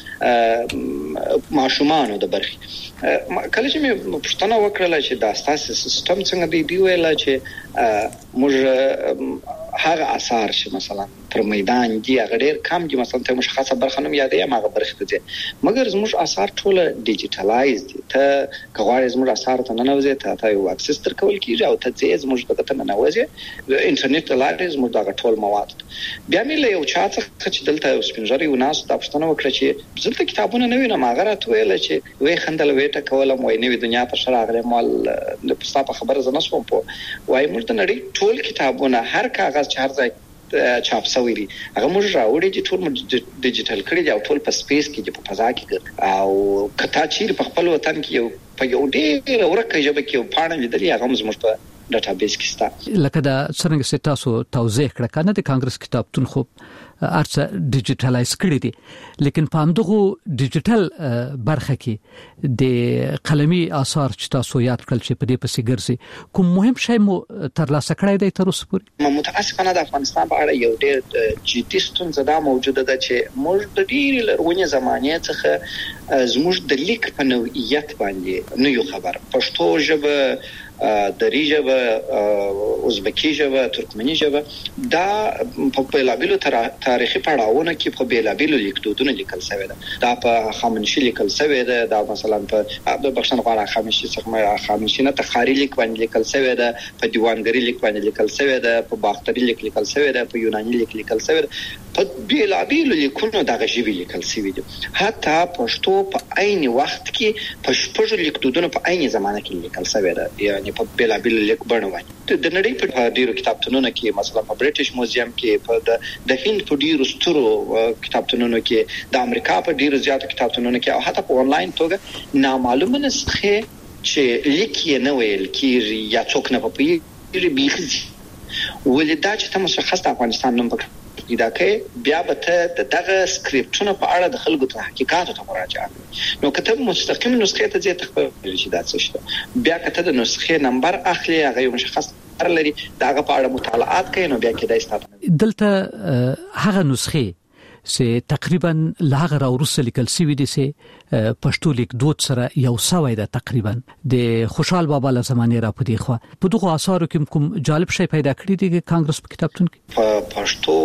Speaker 11: د ماشومانو د برخې. کله چې مې پوښتنه وکړه چې دا ستاسو سیستم څنګه دی ویل چې موږ هغه اثار چې مثلا پر میدان دي هغه ډیر کم دي، مثلا ته مشخصه برخه نوم یادې ما هغه برخه دي، مګر زموږ اثار ټول ډیجیټلایز دي. ته کغواړې زموږ اثار ته نه نوځي، ته یو اکسس تر کول کیږي او ته ځې زموږ دغه ته نه نوځي، انټرنیټ لارې زموږ دغه ټول مواد. بیا مې له یو چا څخه چې دلته سپینځري و ناس د پښتنو وکړه چې دلته کتابونه نه وینم، هغه راته ویل چې وې خندل وې ټکول وای نوې دنیا ته شراغله مال د پستا په خبره زنه سوم په وای موږ د نړۍ ټول کتابونه هر کاغذ چې هر ځای چاپ شوی دي هغه موږ راوړي چې ټول ډیجیټل کړی دی او ټول په سپیس کې په فضا کې او کته چې په خپل وطن کې یو په یو ډېر ورکه ژبه کې یو پاڼه لیدلې هغه موږ په ډاټابیس کې ستا
Speaker 7: لکه دا څنګه چې تاسو توضیح کړه کنه د کانګرس کتابتون خو ارڅ ډیجیټلایز کړی دي، لیکن په همدغه ډیجیټل برخه کې د قلمي آثار چې تاسو یاد کړل چې په دې پسې ګرځي کوم مهم شی مو ترلاسه کړی دی تر اوسه پورې؟
Speaker 11: متاسفانه د افغانستان په اړه یو ډېر جدي ستونزه دا موجوده ده چې موږ د ډېرې لرغونې زمانې څخه زموږ د لیک په نوعیت باندې نه یو خبر. پښتو ژبه، دری ژبه، ازبکی ژبه، ترکمنی ژبه دا په بیلابیلو تاریخي پړاوونه کې په بیلابیلو لیکدودونو لیکل شوی ده. دا په خامنشي لیکل شوی ده، دا مثلا په بخښنه غواړم خامنشي څخه خامنشي نه تخاری لیک باندې لیکل شوی ده، په دیوانګری لیک باندې لیکل شوی ده، په باختری لیک لیکل شوی ده، په یوناني لیک لیکل شوی ده، په بیلابیلو لیکونو دغه ژبه لیکل شوی ده. حتی پښتو په عین وخت کې په شپږ لیکدودونو په عین زمانه کې لیکل شوی ده، یعنی په بیلابیل لیک بڼه وایي. د نړۍ په ډیرو کتابتونونو کې مثلا په برټیش موزیم کې، په د هند په ډیرو سترو کتابتونونو کې، د امریکا په ډیرو زیاتو کتابتونونو کې او حتی په آنلاین توګه نامعلومه نسخه چې لیکي نه ویل کیږي یا څوک نه پوهیږي بيخي ولدا چې تم مشخص د افغانستان نوم پکې دا کې بیا به ته دغه سکرپټونه په اړه د خلکو ته حقیقاتو ته مراجعه کوي. نو کته مستقیم نسخه ته ځې تخبر شي دا څه شته، بیا کته د نسخه نمبر اخلي هغه یو مشخص لري دغه په اړه مطالعات کوي، نو بیا کې د استاد
Speaker 7: دلته هغه نسخه سه تقریبا لاغه راورسه لیکل سوي دي سه پښتو لیک دوت سره یو سوي ده تقریبا د خوشحال بابا له زمانه را پدې خو په دغه آثارو کې کوم جالب شی پیدا کړی دی کانګرس په کتابتون کې؟
Speaker 11: په پښتو،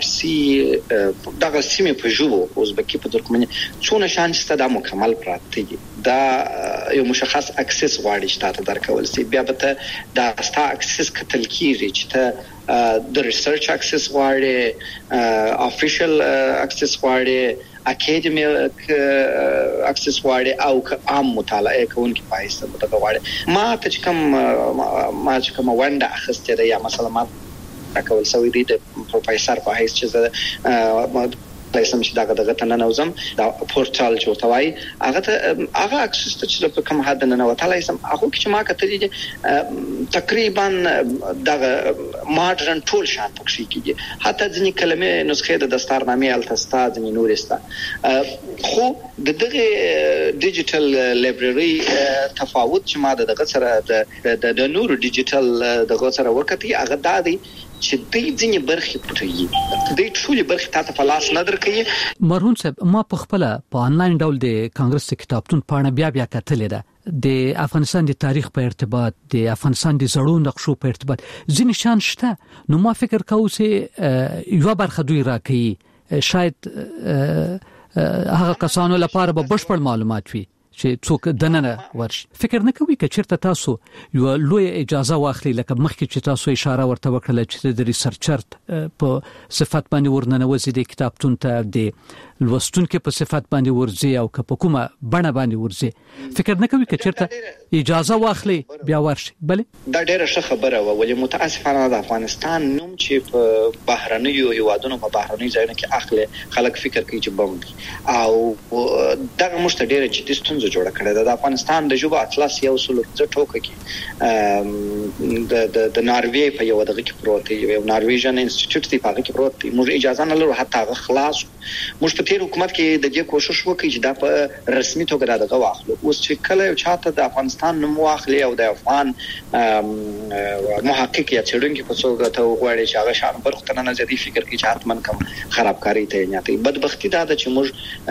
Speaker 11: فارسی، دغه سیمه په ژبو، ازبکی، په ترکمنی څونه شان چې دا مکمل پراته دي. دا یو مشخص اکسس غواړي چې تاسو درکول سي، بیا به ته دا ستا اکسس کتل کیږي چې ته د ریسرچ اکسس غواړي، افیشل اکسس غواړي، اکیډمیک اکسس غواړي او عام مطالعه کوونکي پایسته متګ غواړي. ما ته چې کوم ونده اخستې ده یا مثلا ما راکول سوي دي د پروفیسور په حیث چې لایسم چې دغه ته نه نوزم دا پورتال جوړوي هغه اکسس ته چې په کوم حد نه وتلای سم هغه چې ما کتلې دي تقریبا دغه ماډرن ټول شان پکې کیږي، حتی ځینې کلمې نسخه د دستارنامې التستا ځینې نورستا. خو دغه ډیجیټل لایبرری تفاوت چې ما دغه سره د نور ډیجیټل دغه سره وکړي هغه د دې چې دې ځینې برخې پټوي، دې ټول برخې تاسو په لاس نه درکې.
Speaker 7: مرهون صاحب ما په خپل په آنلاین ډول د کانګرس کتابتون پاڼه بیا کتلې ده، د افغانستان د تاریخ په ارتباط، د افغانستان د زړو نقشو په ارتباط ځینې شان شته. نو ما فکر کوم چې یو برخه دوی راکې شاید هغه کسانو لپاره به بشپړ معلومات وي چې څوک دننه ورشي. فکر نه کوي چې چیرته تاسو یو لوی اجازه واخلي لکه مخکې چې تاسو اشاره ورته وکړه چې د ریسرچر په صفات باندې ورننوځي د کتابتون ته د لوستونکو په صفات باندې ورځي او که په کومه بڼه باندې ورځي، فکر نه کوي چې چیرته اجازه واخلي بیا ورشي؟ بلې
Speaker 11: دا ډیره ښه خبره و، ولې متاسفانه د افغانستان نوم چې په بهرنیو هیوادونو په بهرنیو ځایونو کې اخلي خلک فکر کوي چې بم دي او دغه مشته ډیره جدي ستونزه جوړه کړې ده. د افغانستان د ژبو اطلس یو سل ټوکه کې د ناروی په یو دغه کې پروت دی، یو نارویژن انسټیټیوټ دی په هغه کې پروت دی. موږ اجازه نه لرو حتی هغه خلاص. موږ په تیر حکومت کې د دې کوشش وکړي چې دا په رسمي توګه دغه واخلو. اوس چې کله یو چاته د افغانستان نوم واخلي او د افغان محقق یا څېړونکي په څوګه ته وغواړي چې هغه شان برخه ته نه ځي فکر کوي چې حتمن کوم خرابکاری ته نه کوي. بدبختی دا ده چې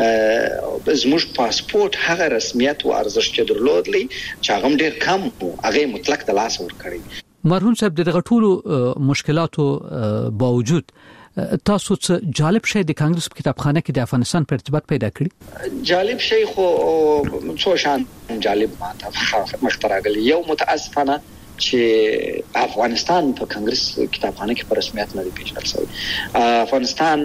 Speaker 11: موږ پاسپورت هغه رسمیت او ارزښت درلودلی چې هغه ډیر کم هغه مطلق د لاس ور کړی.
Speaker 7: مرهون صاحب دغه ټولو مشکلاتو باوجود تاسو څه جالب شی د کانګرس په کتابخانه کې د افغانستان په ارتباط پیدا کړی؟
Speaker 11: جالب شی خو څو شان جالب ماته مختراغلی. یو متاسفانه چې افغانستان په کانګرس کتابخانه کې په رسمیت نه دی پیژندل شوی. افغانستان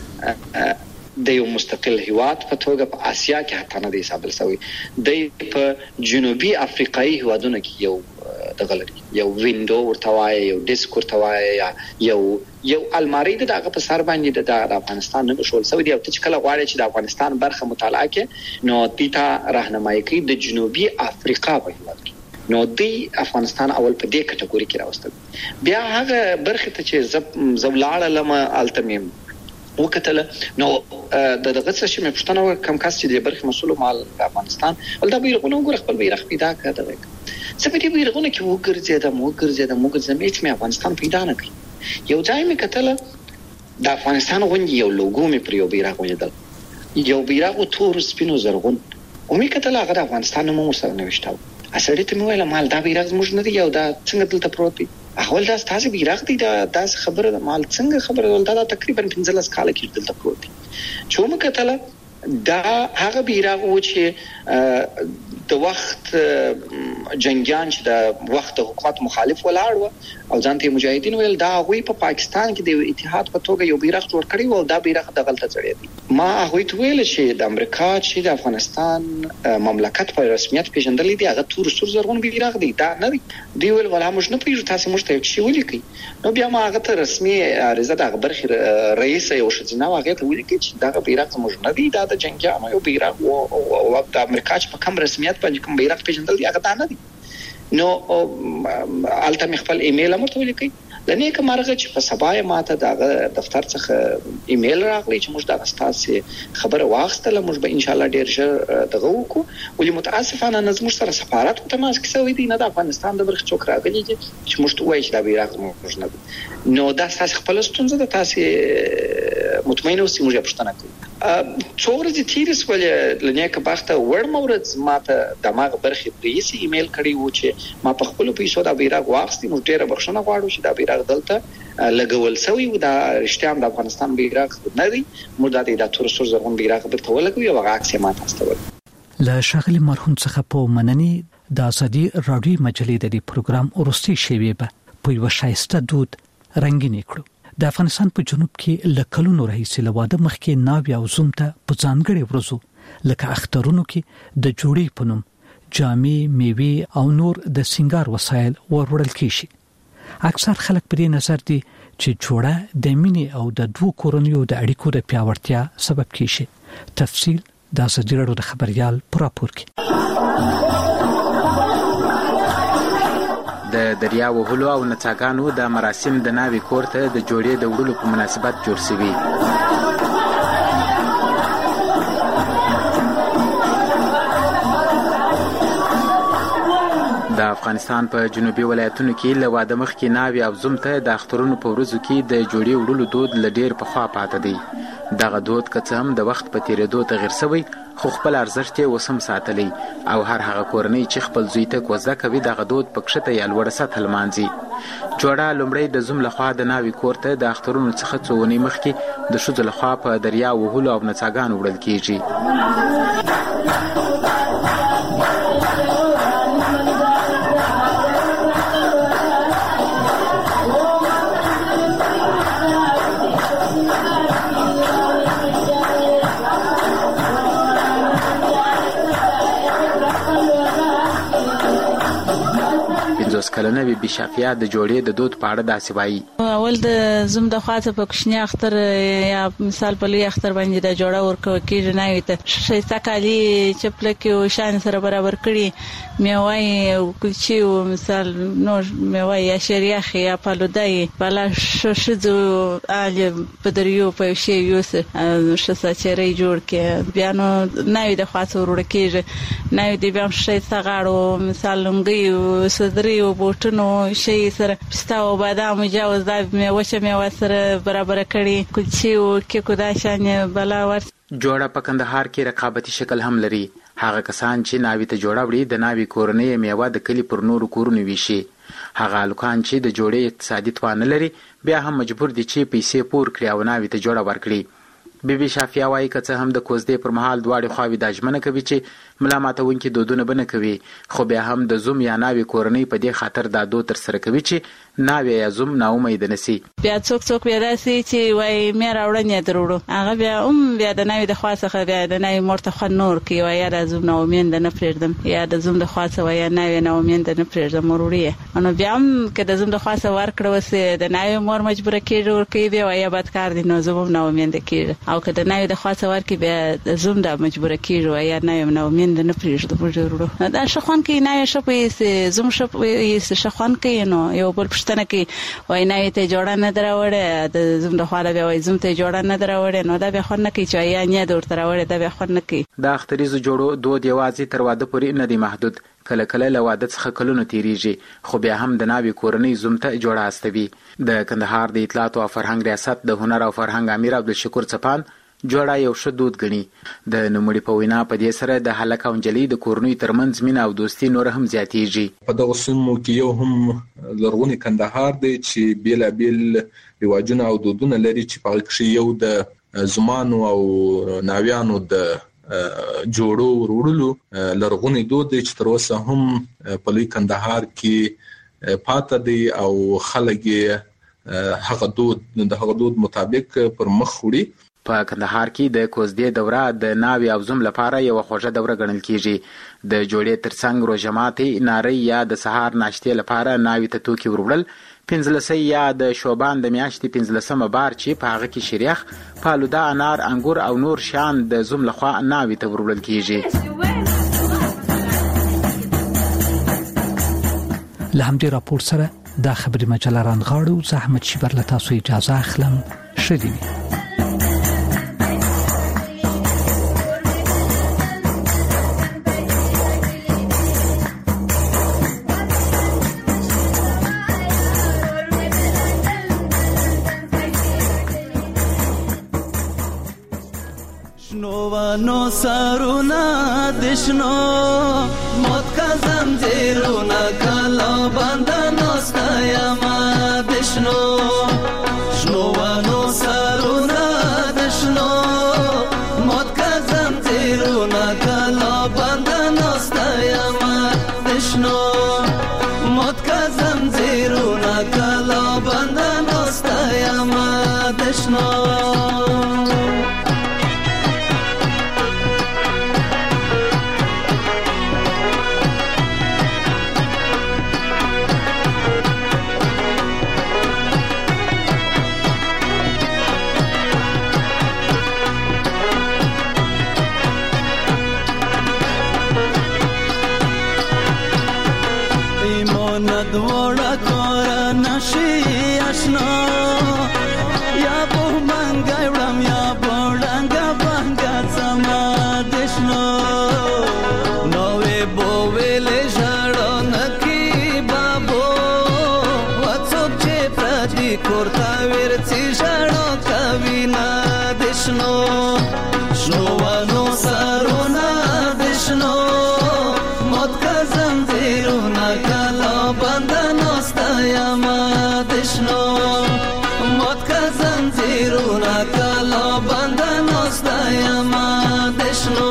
Speaker 11: د یو مستقل هیواد په توګه په آسیا کې حتی نه دی حسابل شوی. د په جنوبي افریقایي هیوادونو کې یو دغلري یو وینډو ورته وای، یو ډیسک ورته وای، یو الماری دغه په سر باندې د افغانستان نه شول سوي دی. او ته چې کله غواړې چې د افغانستان برخه مطالعه کې نو دیتا راهنمایي کوي د جنوبي افریقا په هیواد کې، نو دی افغانستان اول په دې کټګوري کې راوستل. بیا هغه برخه ته چې زولاړه لمه التمیم وکتل نو دغه څه چې مې پښتنه کم کس چې د برخه مسول مال افغانستان ول دا بیرغونه ګور خپل بیرغ پیدا کړه. څه په دې بیرغونه کې وګرځیدم چې مې افغانستان پیدا نه کړ. یو ځای مې کتل د افغانستان غونډې یو لوګو مې پر یو بیرغ ولیدل، یو بیرغ تور سپینو زرغون، او مې کتل هغه د افغانستان نوم سره نوښتاو. اسړې ته مې ویل مال دا بیرغ زموږ نه دی، یو دا څنګه دلته پروت دی؟ اول دا ستاسو بیرغ دی، دا خبره مال څنګه خبره ولدا دا تقریبا 15 کال کې دلته پروت دی. چې مې کتل دا هغه بیرغ و چې د وخت جنگیان چې د وخت حکومت مخالف ولاړ و او ځانته مجاهدین ویل دا غوي په پاکستان کې د اتحاد په توګه یو بیرغ جوړ کړی و، دا بیرغ د غلطه ځړې دی. ما هغه ته ویل چې د امریکا چې د افغانستان مملکت په رسمیت پیژندل دي هغه تور سور زرغون بیرغ دی، دا نه دی. دی ویل ولا موږ نه پیژو، تاسو موږ ته یو شی ولیکي. نو بیا ما هغه ته رسمي عریضه د برخه رئیس یو شځنه هغه ته ولیکي چې دا بیرغ موږ نه دی، دا د جنگیانو یو بیرغ او د امریکا چې په کم رسمیت باندې کوم بیرغ پیژندل دی هغه دا نه دی. نو الته خپل ایمیل امر ته ولیکي لنه کومرغه چې په سبا ماته د دفتر څخه ایمیل راغلی چې موږ د استاسي خبره واخستله، موږ به ان شاء الله ډیر ژر دغه وکړو. ولې متاسفانه نظم سره سفارت په تماس کې سوي دي، نه د افغانستان د برخ څوک راغلي دي چې موږ ته وایي چې دا بیرغ موږ نه دی. نو دا تاسو خپل ستونزه د تاسو مطمئن اوسئ، موږ پښتنه کوو. څو ورځې تیرې سولې لنه کې بخته وړ مورد ماته دماغ برخه رئیس ایمیل کړی و چې ما په خپل پیسو دا بیرغ واخستې، موږ ډیره بخښنه غواړو چې دا بیرغ دلته لګول سوی و، دا رښتیا د افغانستان بیرغ نه دی، موږ دا تور سور زرغون بیرغ برته ولګو یو هغه عکس ما تاسو ته.
Speaker 7: له شغل مرهون څخه په مننی د ازادي رادیو مجلې د پروګرام ورستي شوی به په یو شایسته دود رنگین کړو. د افغانستان په جنوب کې لکلونو راهیسې لواده مخکې ناوی او زوم ته په ځانګړي ورځو لکه اخترونو کې د جوړې پنوم جامې، میوې او نور د سنگار وسایل وروړل کیږي. اکثر خلک په دې نظر دي چې جوړه د مینې او د دوه کورنیو د اړیکو د پیاوړتیا سبب کیږي. تفصیل د ازادي رادیو د خبريال پر راپور کې.
Speaker 2: د دریا وهلو او نڅاګانو د مراسم د ناوی کور ته د جوړې د وړلو په مناسبت جوړ شوی. د افغانستان په جنوبي ولایتونو کې له واده مخکې ناوی او زوم ته د اخترونو په ورځو کې د جوړې وړلو دود ل ډیر پخوا پاتې دی. دغه دود که څه هم د وخت په تیریدو تغیر شوی، خو خپل ارزښت یې وسم ساتلی او هر هغه کورنۍ چې خپل زوی ته کوزده کوي دغه دود په کښته یا لوړه سطح لمانځي. جوړه لومړی د زوم لخوا د ناوی کور ته د اخترونو څخه څو اونۍ مخکې د ښځو لخوا په دریا وهلو او نڅاګانو وړل کیږي. کلنه بي شافیا د جوړې د دود په اړه داسې وایي.
Speaker 21: اول د زوم د خواته په کوچنی اختر یا مثال په لوی اختر باندې د جوړه ورکو کېږي نه وي ته شیسته کالی چپلکه او شان سره برابر کړي میوای او کلچی او مثال نو میوای یا شریخ یا پالودای بلا ششزو ال په دریو په شی یوس شسه چرې جوړ کې بیا نو نه وي د خواته ورکو کېږي نه وي د بیا شیسته غاړو مثال لنګي او صدري او بوټونو شي سره پستا او بادام جوز دا میوه سره برابر کړي کلچی او کې کو دا شان بلا ور
Speaker 3: جوړه په کندهار کې رقابتي شکل هم لري. هغه کسان چې ناوې ته جوړه وړي د ناوې کورنۍ میوه د کلي پر نورو کورونو ویشي. هغه هلکان چې د جوړې اقتصادي توان نه لري بیا هم مجبور دي چې پیسې پور کړي او ناوې ته جوړه ورکړي. بیبي شافیه وایي که څه هم د کوزدې پر مهال دواړې خواوې دا ژمنه کوي چې ملا ماتونکي دودونه به نه کوي، خو بیا هم د زوم یا ناوې کورنۍ په دې خاطر دا دود ترسره کوي چې ناوې یا زوم ناامیده نه سي.
Speaker 21: بیا څوک بیا داسې چې وایي مې راوړنې دروړو هغه بیا د ناوې د خوا څخه بیا د ناوې مور ته خوند نور کوي، وایي یا د زوم ناامیده نه پرېږدم، یا د زوم د خوا څخه وایي ناوې ناامیده نه پرېږدم وروړي. نو بیا هم که د زوم د خوا څخه ورکړه وسې د ناوې مور مجبوره کېږي ورکوي، بیا وایي بد کار دی نو زوم هم ناامیده کېږي. او که د ناوې د خوا څخه ورکړي بیا د زوم د مجبوره کېږي وایي ناوې ناامیده نه پرېږدم وروړو. دا ښه خوند کوي، ناوې ښه پوهېږي، زوم ښه پوهېږي، ښه خوند کوي. نو یو بل پوښتنه کوي وای ناوې ته جوړه نه دراوړې، د زوم د خوا بیا وای زوم ته جوړه نه دراوړې، نو دا بیا خوند نه کوي چې یا نه د ورته راوړې، دا بیا خوند نه کوي.
Speaker 3: د اختریزو جوړو دود یوازې تر واده پورې نه دی محدود، کله کله له واده څخه کلونه تیریږي، خو بیا هم د ناوې کورنۍ زوم ته جوړه استوي. د کندهار د اطلاعات او فرهنګ ریاست د هنر او فرهنګ امیر عبدالشکور څپان جوړه یو ښه دود ګڼي. د نوموړي په وینا په دې سره د هلک او نجلۍ د کورنیو ترمنځ مینه او دوستي نور هم زیاتیږي.
Speaker 22: په دغه سیمو کې یو هم لرغونی کندهار دی چې بیلابیل رواجونه او دودونه لري چې په هغه کې یو د زمانو او ناویانو د جوړو وروړلو لرغونی دود دی چې تر اوسه هم په لوی کندهار کې پاتې دی او خلک هغه دود مطابق پر مخ وړي.
Speaker 3: په کندهار کې د کوزدې دوره د ناوې او زوم لپاره یو خوږه دوره ګڼل کیږي. د جوړې ترڅنګ روژه ماتي، ناري یا د سهار ناشتې لپاره ناوې ته توکي وروړل، 15 یا د شوبان د میاشتې 15 بار چې په هغه کې شریخ، فالوده، انار، انګور او نور شیان د زوم لخوا ناوې ته وروړل کیږي.
Speaker 7: له همدې راپور سره دا خبري مجله رانغاړو. زه احمد شیبر له تاسو اجازه اخلم. ښه دې وي.
Speaker 23: نو سرونا دشنو موت کا زنجیرونا کلا بندنو ستایما دشنو شنو سرونا دشنو موت کا زنجیرونا کلا بندنو ستایما دشنو موت کا زنجیرونا کلا بندنو ستایما دشنو. دوڑا کورا نشی اشنا یا بو منگا وڑم یا بوڑنگا بانگا زما دشنو نوے بوویلے جاڑو نکی بابو وڅوک چې پردي کورتا ورڅي جاړو کوي نا دشنو شنو سرونا دشنو موت کا زنجیرونا کلا بندنو ستایما دشنو موت کا زنجیرونا کلا بندنو ستایما دشنو.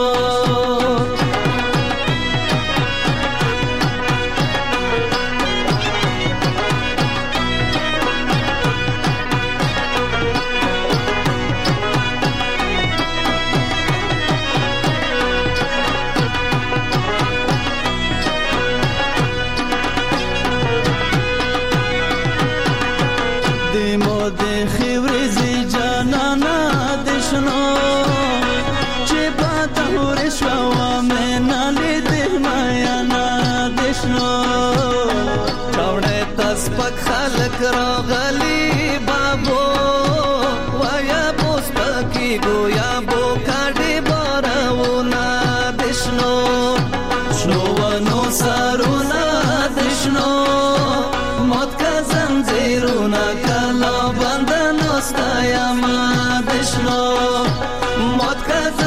Speaker 23: خلق راغلی بابو ویا بوسپکی گویا بو کاډی بارونا دشنو شنو سرونا دشنو موت کا زنجیرونا کلا بندنو ستایما دشنو موت کا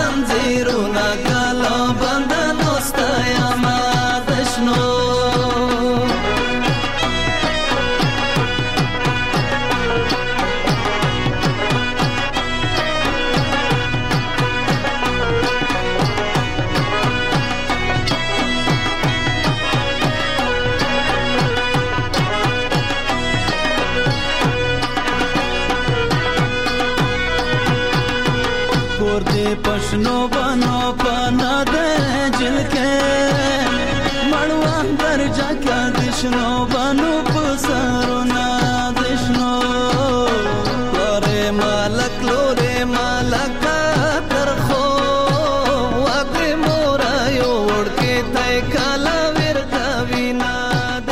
Speaker 23: پښنو بنو پنا دې جل کې مړوا درجا کا دشنو